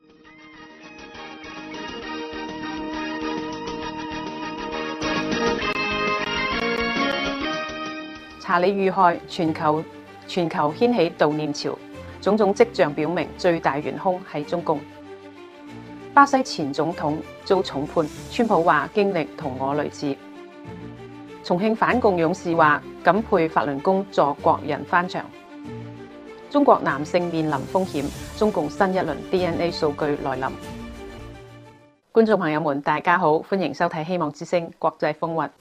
查理遇害，全球掀起悼念潮，種種跡象表明最大元兇係中共。巴西前總統遭重判，川普話經歷同我類似。重慶反共勇士話感佩法輪功助國人翻牆。中國男性面臨風險，中共新一輪 DNA 數據來臨。觀眾朋友們，大家好，歡迎收睇《希望之聲》國際風雲。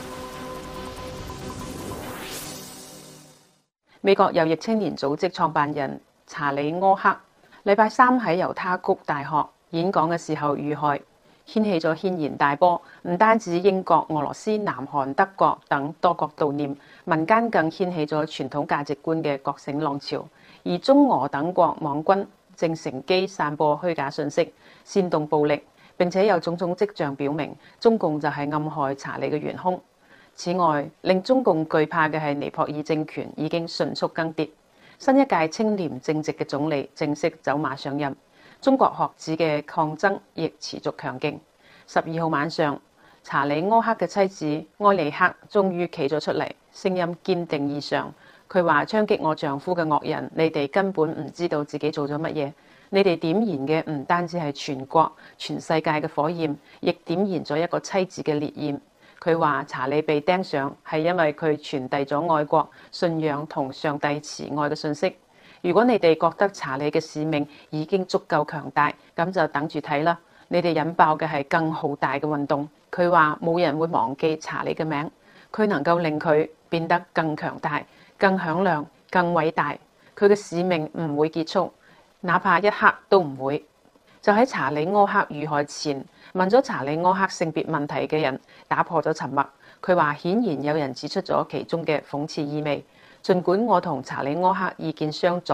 美國右翼青年組織創辦人查理柯克禮拜三喺猶他谷大學演講嘅時候遇害，掀起咗軒然大波。唔單止英國、俄羅斯、南韓、德國等多國悼念，民間更掀起咗傳統價值觀嘅覺醒浪潮。而中俄等國網軍正乘機散播虛假信息，煽動暴力，並且有種種跡象表明中共就係暗害查理嘅元兇。此外，令中共懼怕嘅係尼泊爾政權已經迅速更迭，新一屆清廉正直嘅總理正式走馬上任。中國學子嘅抗爭亦持續強勁。12號晚上，查理柯克嘅妻子埃利克終於企咗出嚟，聲音堅定異常。佢話：槍擊我丈夫嘅惡人，你哋根本唔知道自己做咗乜嘢。你哋點燃嘅唔單止係全國、全世界嘅火焰，亦點燃咗一個妻子嘅烈焰。佢話查理被釘上係因為佢傳遞咗愛國、信仰同上帝慈愛嘅信息。如果你哋覺得查理嘅使命已經足夠強大，咁就等住睇啦。你哋引爆嘅係更浩大嘅運動。佢話冇人會忘記查理嘅名，佢能夠令佢變得更強大、更響亮、更偉大。佢嘅使命唔會結束，哪怕一刻都唔會。就喺查理柯克遇害前，問咗查理柯克性別問題嘅人打破咗沉默。佢話顯然有人指出咗其中嘅諷刺意味。儘管我同查理柯克意見相左，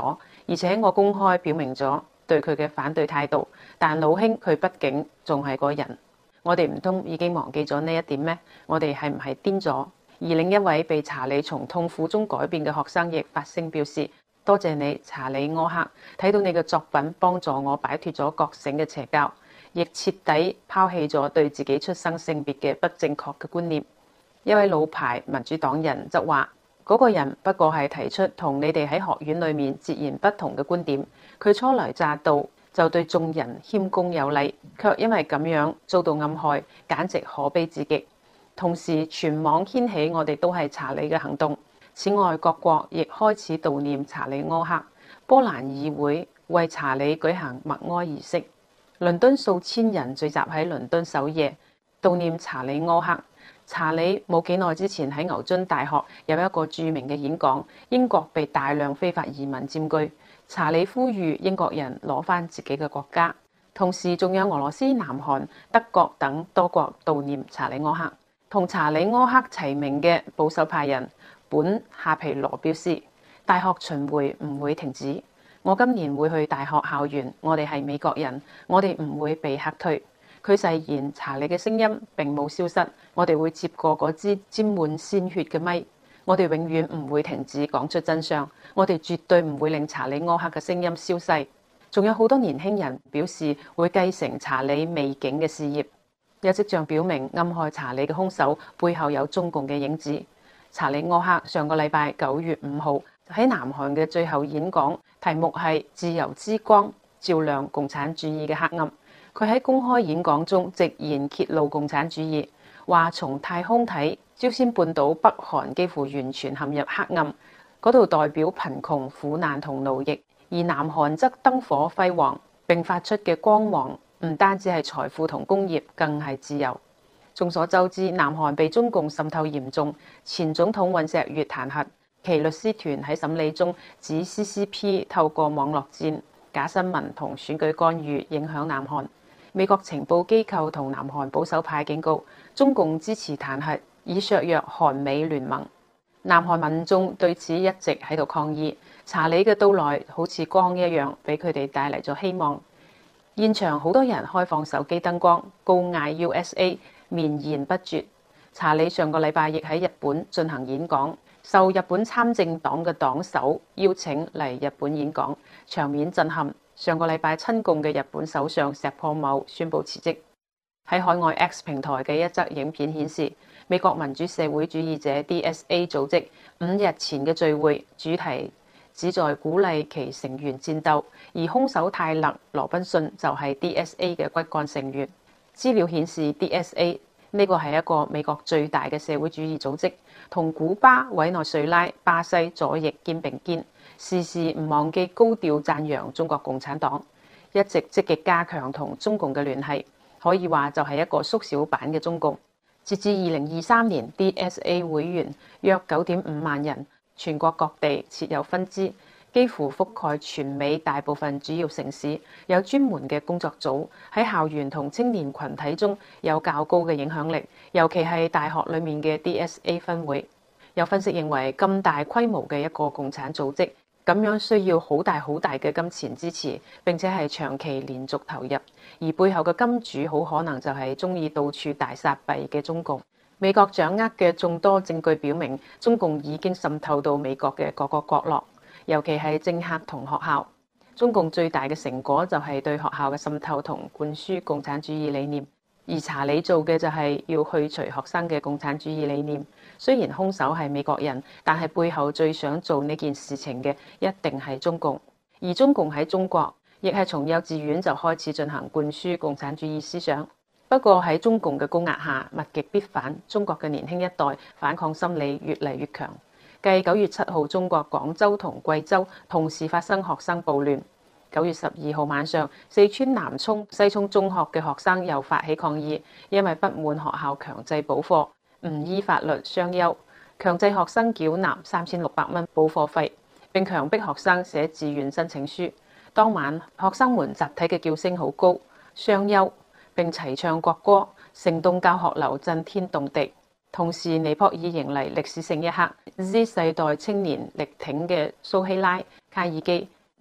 而且我公開表明咗對佢嘅反對態度。但老兄佢畢竟仲係個人，我哋唔通已經忘記咗呢一點咩？我哋係唔係癲咗？而另一位被查理從痛苦中改變嘅學生亦發聲表示：多謝你，查理柯克，睇到你嘅作品幫助我擺脫咗覺醒嘅邪教，亦徹底拋棄咗對自己出生性別嘅不正確嘅觀念。一位老牌民主黨人則話：嗰個人不過係提出同你哋喺學院裏面截然不同嘅觀點，佢初來乍到就對眾人謙恭有禮，卻因為咁樣遭到暗害，簡直可悲至極。同時全網掀起我哋都係查理嘅行動。此外，各國亦開始悼念查理柯克。波蘭議會為查理舉行默哀儀式，倫敦數千人聚集喺倫敦首夜悼念查理柯克。查理冇幾耐之前喺牛津大學有一個著名嘅演講，英國被大量非法移民佔據，查理呼籲英國人攞返自己嘅國家。同時仲有俄羅斯、南韓、德國等多國悼念查理柯克。同查理柯克齊名嘅保守派人本夏皮羅表示：大學巡迴唔會停止，我今年會去大學校園，我哋係美國人，我哋唔會被嚇退。佢誓言查理嘅聲音並冇消失，我哋會接過嗰支沾滿鮮血嘅咪，我哋永遠唔會停止講出真相，我哋絕對唔會令查理柯克嘅聲音消逝。仲有好多年輕人表示會繼承查理未竟嘅事業。有跡象表明暗害查理嘅兇手背後有中共嘅影子。查理柯克上個禮拜9月5號喺南韓嘅最後演講，題目係自由之光，照亮共產主義嘅黑暗。佢喺公開演講中直言揭露共產主義，話從太空睇，朝鮮半島北韓幾乎完全陷入黑暗，嗰度代表貧窮、苦難同奴役，而南韓則燈火輝煌，並發出嘅光芒唔單止係財富同工業，更係自由。眾所周知，南韓被中共滲透嚴重，前總統尹錫悅彈劾，其律師團喺審理中指 CCP 透過網絡戰、假新聞同選舉干預影響南韓。美國情報機構同南韓保守派警告，中共支持彈劾以削弱韓美聯盟。南韓民眾對此一直喺度抗議。查理嘅到來好似光一樣，俾佢哋帶嚟咗希望。現場好多人開放手機燈光，高嗌 USA， 綿延不絕。查理上個禮拜亦喺日本進行演講，受日本參政黨嘅黨首邀請嚟日本演講，場面震撼。上個禮拜親共嘅日本首相石破茂宣布辭職。喺海外 X 平台嘅一則影片顯示，美國民主社會主義者 DSA 組織5日前嘅聚會主題旨在鼓勵其成員戰鬥，而兇手泰勒·羅賓遜就係 DSA 嘅骨幹成員。資料顯示 DSA 呢個係一個美國最大嘅社會主義組織，同古巴、委內瑞拉、巴西左翼肩並肩，時時唔忘記高調讚揚中國共產黨，一直積極加強同中共嘅聯繫，可以話就係一個縮小版嘅中共。截至2023年 ，DSA 會員約9.5萬人。全國各地設有分支，幾乎覆蓋全美大部分主要城市，有專門嘅工作組，喺校園同青年群體中有較高嘅影響力，尤其係大學裡面嘅 DSA 分會。有分析認為，咁大規模嘅一個共產組織，咁樣需要好大嘅金錢支持，並且係長期連續投入，而背後嘅金主好可能就係鍾意到處大撒幣嘅中共。美國掌握嘅眾多證據表明，中共已經滲透到美國嘅各個角落，尤其係政客同學校。中共最大嘅成果就係對學校嘅滲透同灌輸共產主義理念，而查理做嘅就係要去除學生嘅共產主義理念。雖然兇手係美國人，但係背後最想做呢件事情嘅一定係中共。而中共喺中國亦係從幼稚園就開始進行灌輸共產主義思想。不過喺中共嘅高壓下，物極必反，中國嘅年輕一代反抗心理越嚟越強。繼9月7號中國廣州同貴州同時發生學生暴亂，9月12號晚上，四川南充、西充中學嘅學生又發起抗議，因為不滿學校強制補課，唔依法律雙休，強制學生繳納3600蚊補課費，並強迫學生寫自願申請書。當晚學生們集體嘅叫聲好高，雙休並齊唱國歌，成棟教學樓震天動地。同時，尼泊爾迎嚟歷史性一刻，Z 世代青年力挺嘅蘇希拉、卡爾基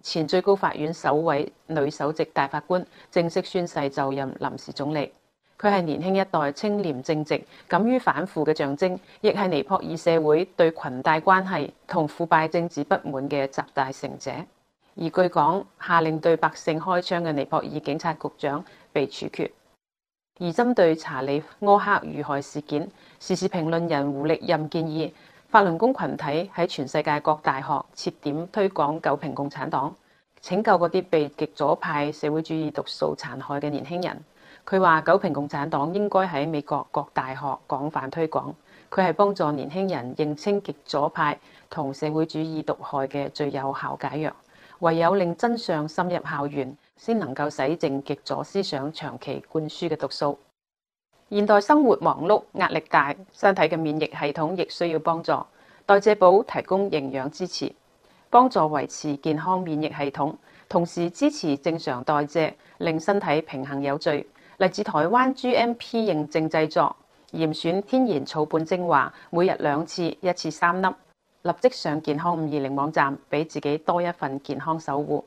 前最高法院首位女首席大法官正式宣誓就任臨時總理。佢係年輕一代清廉正直、敢於反腐嘅象徵，亦係尼泊爾社會對裙帶關係同腐敗政治不滿嘅集大成者。而據講，下令對百姓開槍嘅尼泊爾警察局長被處決。而針對查理柯克遇害事件，時事評論人胡力任建議法輪功群體喺全世界各大學設點推廣九平共產黨，拯救嗰啲被極左派社會主義毒素殘害嘅年輕人。佢話九平共產黨應該喺美國各大學廣泛推廣，佢係幫助年輕人認清極左派同社會主義毒害嘅最有效解藥。唯有令真相深入校園，先能夠洗淨極左思想長期灌輸嘅毒素。現代生活忙碌，壓力大，身體嘅免疫系統亦需要幫助。代謝寶提供營養支持，幫助維持健康免疫系統，同時支持正常代謝，令身體平衡有序。嚟自台灣 GMP 認證製作，嚴選天然草本精華，每日2次，一次3粒。立即上健康520網站，俾自己多一份健康守護。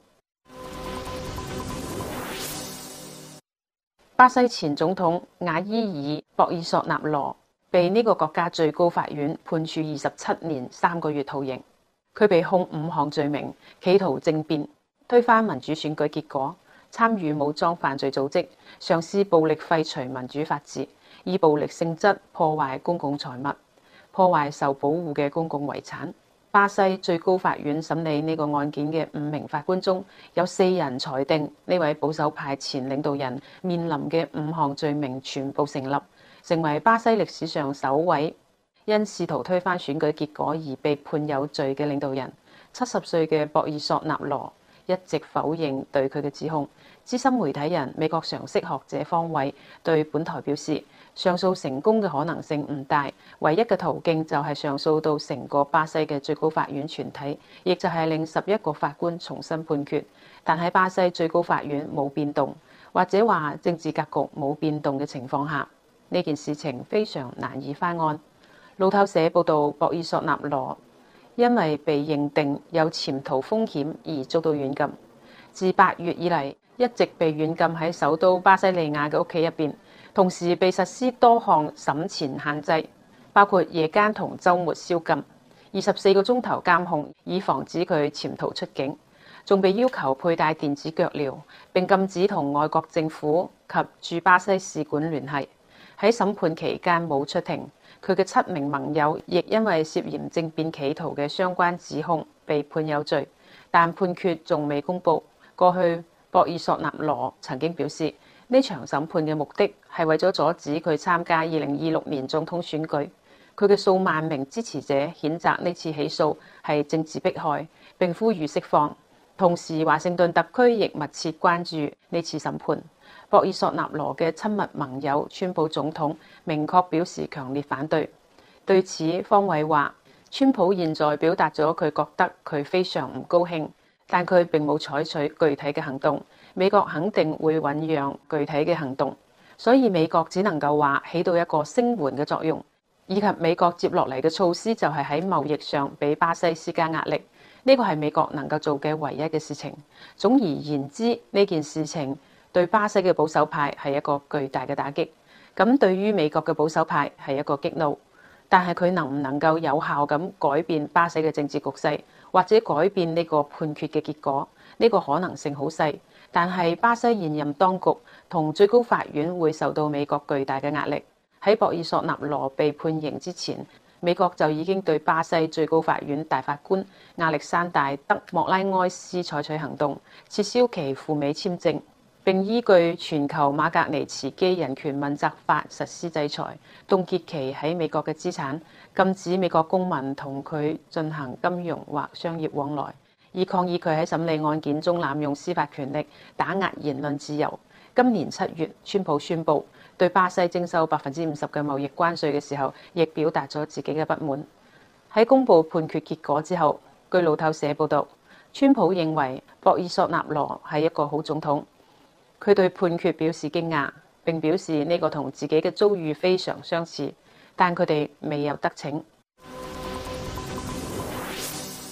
巴西前總統瓦伊爾博爾索納羅被呢個國家最高法院判處27年3個月徒刑。佢被控5項罪名：企圖政變、推翻民主選舉結果、參與武裝犯罪組織、嘗試暴力廢除民主法治、以暴力性質破壞公共財物、破壞受保護嘅公共遺產。巴西最高法院審理呢個案件嘅5名法官中，有4人裁定呢位保守派前領導人面臨嘅5項罪名全部成立，成為巴西歷史上首位因試圖推翻選舉結果而被判有罪嘅領導人。70歲嘅博爾索納羅一直否認對佢嘅指控。資深媒體人、美國常識學者方偉對本台表示，上訴成功嘅可能性唔大，唯一嘅途徑就係上訴到成個巴西嘅最高法院全體，亦就係令11個法官重新判決。但喺巴西最高法院冇變動，或者話政治格局冇變動嘅情況下，呢件事情非常難以翻案。路透社報道，博爾索納羅因為被認定有潛逃風險而遭到軟禁，自8月以嚟一直被軟禁喺首都巴西利亞嘅屋企入邊，同時被實施多項審前限制，包括夜間同週末宵禁、24個鐘頭監控，以防止佢潛逃出境，仲被要求佩戴電子腳鐐，並禁止同外國政府及駐巴西使館聯繫。喺審判期間冇出庭，佢嘅7名盟友亦因為涉嫌政變企圖嘅相關指控被判有罪，但判決仲未公佈。過去博爾索納羅曾經表示，呢場審判嘅目的係為咗阻止佢參加2026年總統選舉。佢嘅數萬名支持者譴責呢次起訴係政治迫害，並呼籲釋放。同時，華盛頓特區亦密切關注呢次審判。博爾索納羅嘅親密盟友川普總統明確表示強烈反對。對此，方偉話：川普現在表達咗佢覺得佢非常唔高興，但佢並冇採取具體嘅行動。美國肯定會醖釀具體嘅行動，所以美國只能夠話起到一個聲援嘅作用，以及美國接落嚟嘅措施就係喺貿易上俾巴西施加壓力。呢個係美國能夠做嘅唯一嘅事情。總而言之，呢件事情對巴西嘅保守派係一個巨大嘅打擊，咁對於美國嘅保守派係一個激怒。但係佢能唔能夠有效咁改變巴西嘅政治局勢，或者改變呢個判決嘅結果，呢個可能性好細。但係巴西現任當局同最高法院會受到美國巨大嘅壓力。喺博爾索納羅被判刑之前，美國就已經對巴西最高法院大法官亞歷山大德莫拉埃斯採取行動，撤銷其赴美簽證，並依據全球馬格尼茨基人權問責法實施制裁，凍結其喺美國嘅資產，禁止美國公民同佢進行金融或商業往來，以抗議佢喺審理案件中濫用司法權力，打壓言論自由。今年7月，川普宣布對巴西徵收50%嘅貿易關稅嘅時候，亦表達咗自己嘅不滿。喺公布判決結果之後，據路透社報道，川普認為博爾索納羅係一個好總統。佢對判決表示驚訝，並表示呢個同自己嘅遭遇非常相似，但佢哋未有得逞。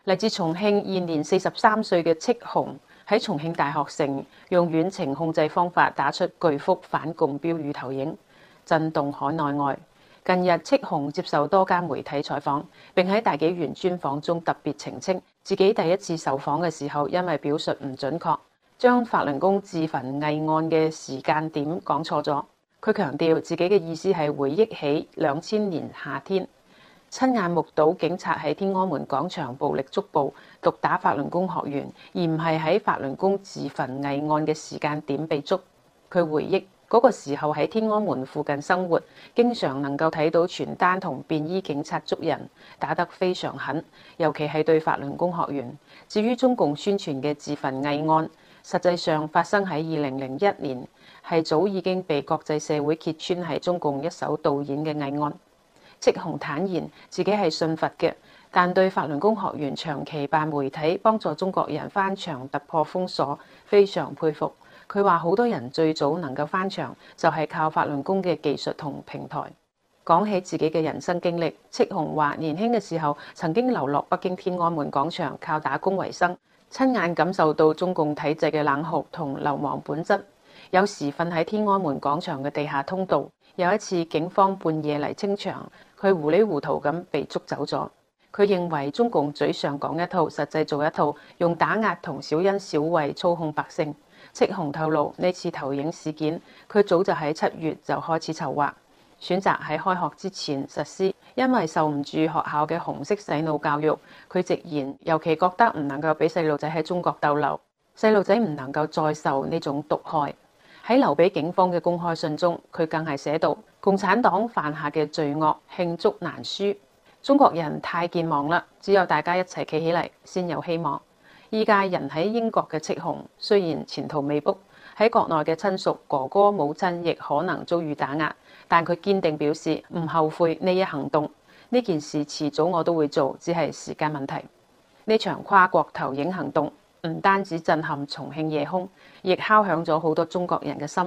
嚟自重慶現年43歲嘅戚紅喺重慶大學城用遠程控制方法打出巨幅反共標語投影，震動海內外。近日戚紅接受多家媒體採訪，並喺大紀元專訪中特別澄清，自己第一次受訪嘅時候因為表述唔準確，將法輪功自焚偽案嘅時間點講錯咗。佢強調自己嘅意思係回憶起2000年夏天親眼目睹警察喺天安門廣場暴力捉捕、毒打法輪功學員，而唔係喺法輪功自焚偽案嘅時間點被捉。佢回憶嗰個時候喺天安門附近生活，經常能夠睇到傳單同便衣警察捉人，打得非常狠，尤其係對法輪功學員。至於中共宣傳嘅自焚偽案，實際上發生喺2001年，係早已經被國際社會揭穿係中共一手導演嘅偽案。戚紅坦言自己係信佛嘅，但對法輪功學員長期辦媒體幫助中國人翻牆突破封鎖，非常佩服。佢話好多人最早能夠翻牆就係靠法輪功嘅技術同平台。講起自己嘅人生經歷，戚紅話年輕嘅時候曾經流落北京天安門廣場，靠打工為生，親眼感受到中共體制嘅冷酷同流氓本質。有時瞓喺天安門廣場嘅地下通道，有一次警方半夜嚟清場，佢糊裡糊塗咁被捉走咗。佢認為中共嘴上講一套，實際做一套，用打壓同小恩小惠操控百姓。戚紅透露呢次投影事件，佢早就喺7月就開始籌劃，選擇喺開學之前實施。因為受唔住學校嘅紅色洗腦教育，佢直言尤其覺得唔能夠俾細路仔喺中國逗留，細路仔唔能夠再受呢種毒害。喺留俾警方嘅公開信中，佢更係寫到共產黨犯下嘅罪惡罄竹難書，中國人太健忘啦，只有大家一齊企起嚟先有希望。依家人喺英國嘅戚紅雖然前途未卜，喺國內嘅親屬哥哥母親亦可能遭遇打壓，但佢堅定表示唔後悔呢一行動，呢件事遲早我都會做，只係時間問題。呢場跨國投影行動唔單止震撼重慶夜空，亦敲響咗好多中國人嘅心。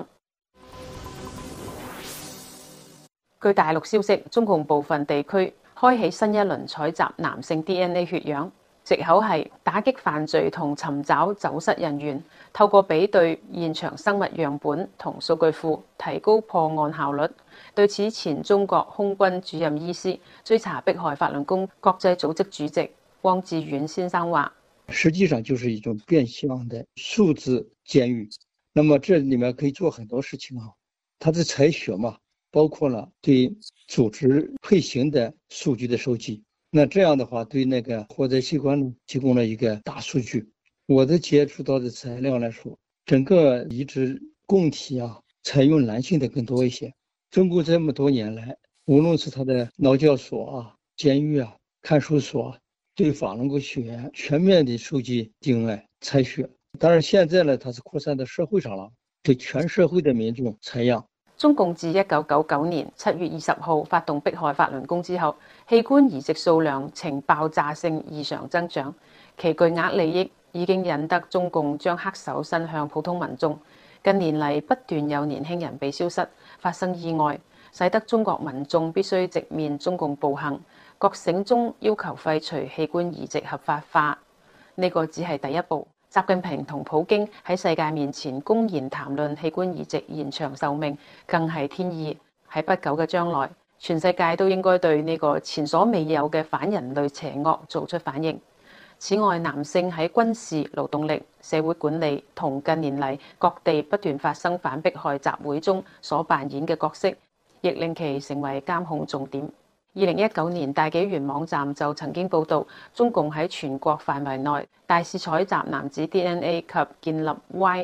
據大陸消息，中共部分地區開啟新一輪採集男性 DNA 血樣，藉口係打擊犯罪同尋找走失人員，透過比對現場生物樣本同數據庫，提高破案效率。對此，前中國空軍主任醫師、追查迫害法輪功國際組織主席汪志遠先生話： 實際上就是一種變相的數字監獄。那麼這裡面可以做很多事情啊，它的採血嘛，包括了對組織配型的數據的收集。那這樣的話，對那個活摘器官提供了一個大數據。我的接觸到的材料來說，整個移植供體啊，採用男性的更多一些。中國這麼多年來，無論是它的勞教所啊、監獄啊、看守所啊，對法輪功學員全面的收集 DNA 採血。當然現在呢，它是擴散到社會上了，對全社會的民眾採樣。 中共自1999年7月20號發動迫害法輪功之後，器官移植數量呈爆炸性異常增長，其巨額利益已經引得中共將黑手伸向普通民眾。近年嚟不斷有年輕人被消失、發生意外，使得中國民眾必須直面中共暴行，覺醒中要求廢除器官移植合法化。呢個只係第一步。習近平同普京喺世界面前公然談論器官移植延長壽命，更係天意。喺不久嘅將來，全世界都應該對呢個前所未有嘅反人類邪惡做出反應。此外，男性喺軍事、勞動力、社會管理同近年嚟各地不斷發生反迫害集會中所扮演嘅角色，亦令其成為監控重點。2019年大紀元網站就曾經報導，中共喺全國範圍內大肆採集男子 DNA 及建立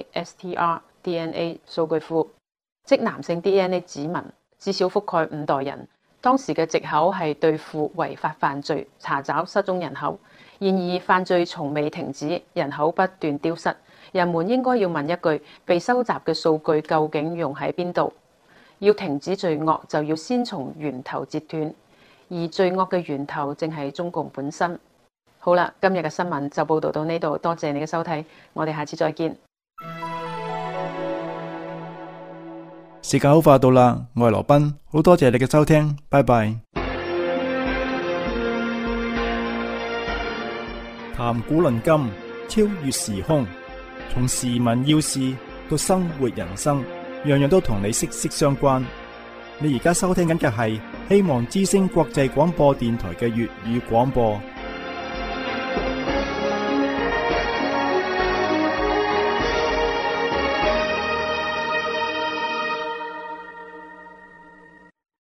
YSTR DNA 數據庫，即男性 DNA 指紋，至少覆蓋5代人。當時嘅藉口係對付違法犯罪，查找失蹤人口。然而犯罪從未停止，人口不斷丟失。人們應該要問一句：被收集嘅數據究竟用喺邊度？要停止罪惡，就要先從源頭截斷。而罪惡嘅源頭正係中共本身。好啦，今日嘅新聞就報道到呢度，多謝你嘅收睇，我哋下次再見。 時間好快到啦，我係羅賓，好多謝你嘅收聽，拜拜。 談古論今，超越時空，從時聞要事到生活人生，樣樣都同你息息相關。你而家收聽緊嘅係希望之聲國際廣播電台嘅粵語廣播。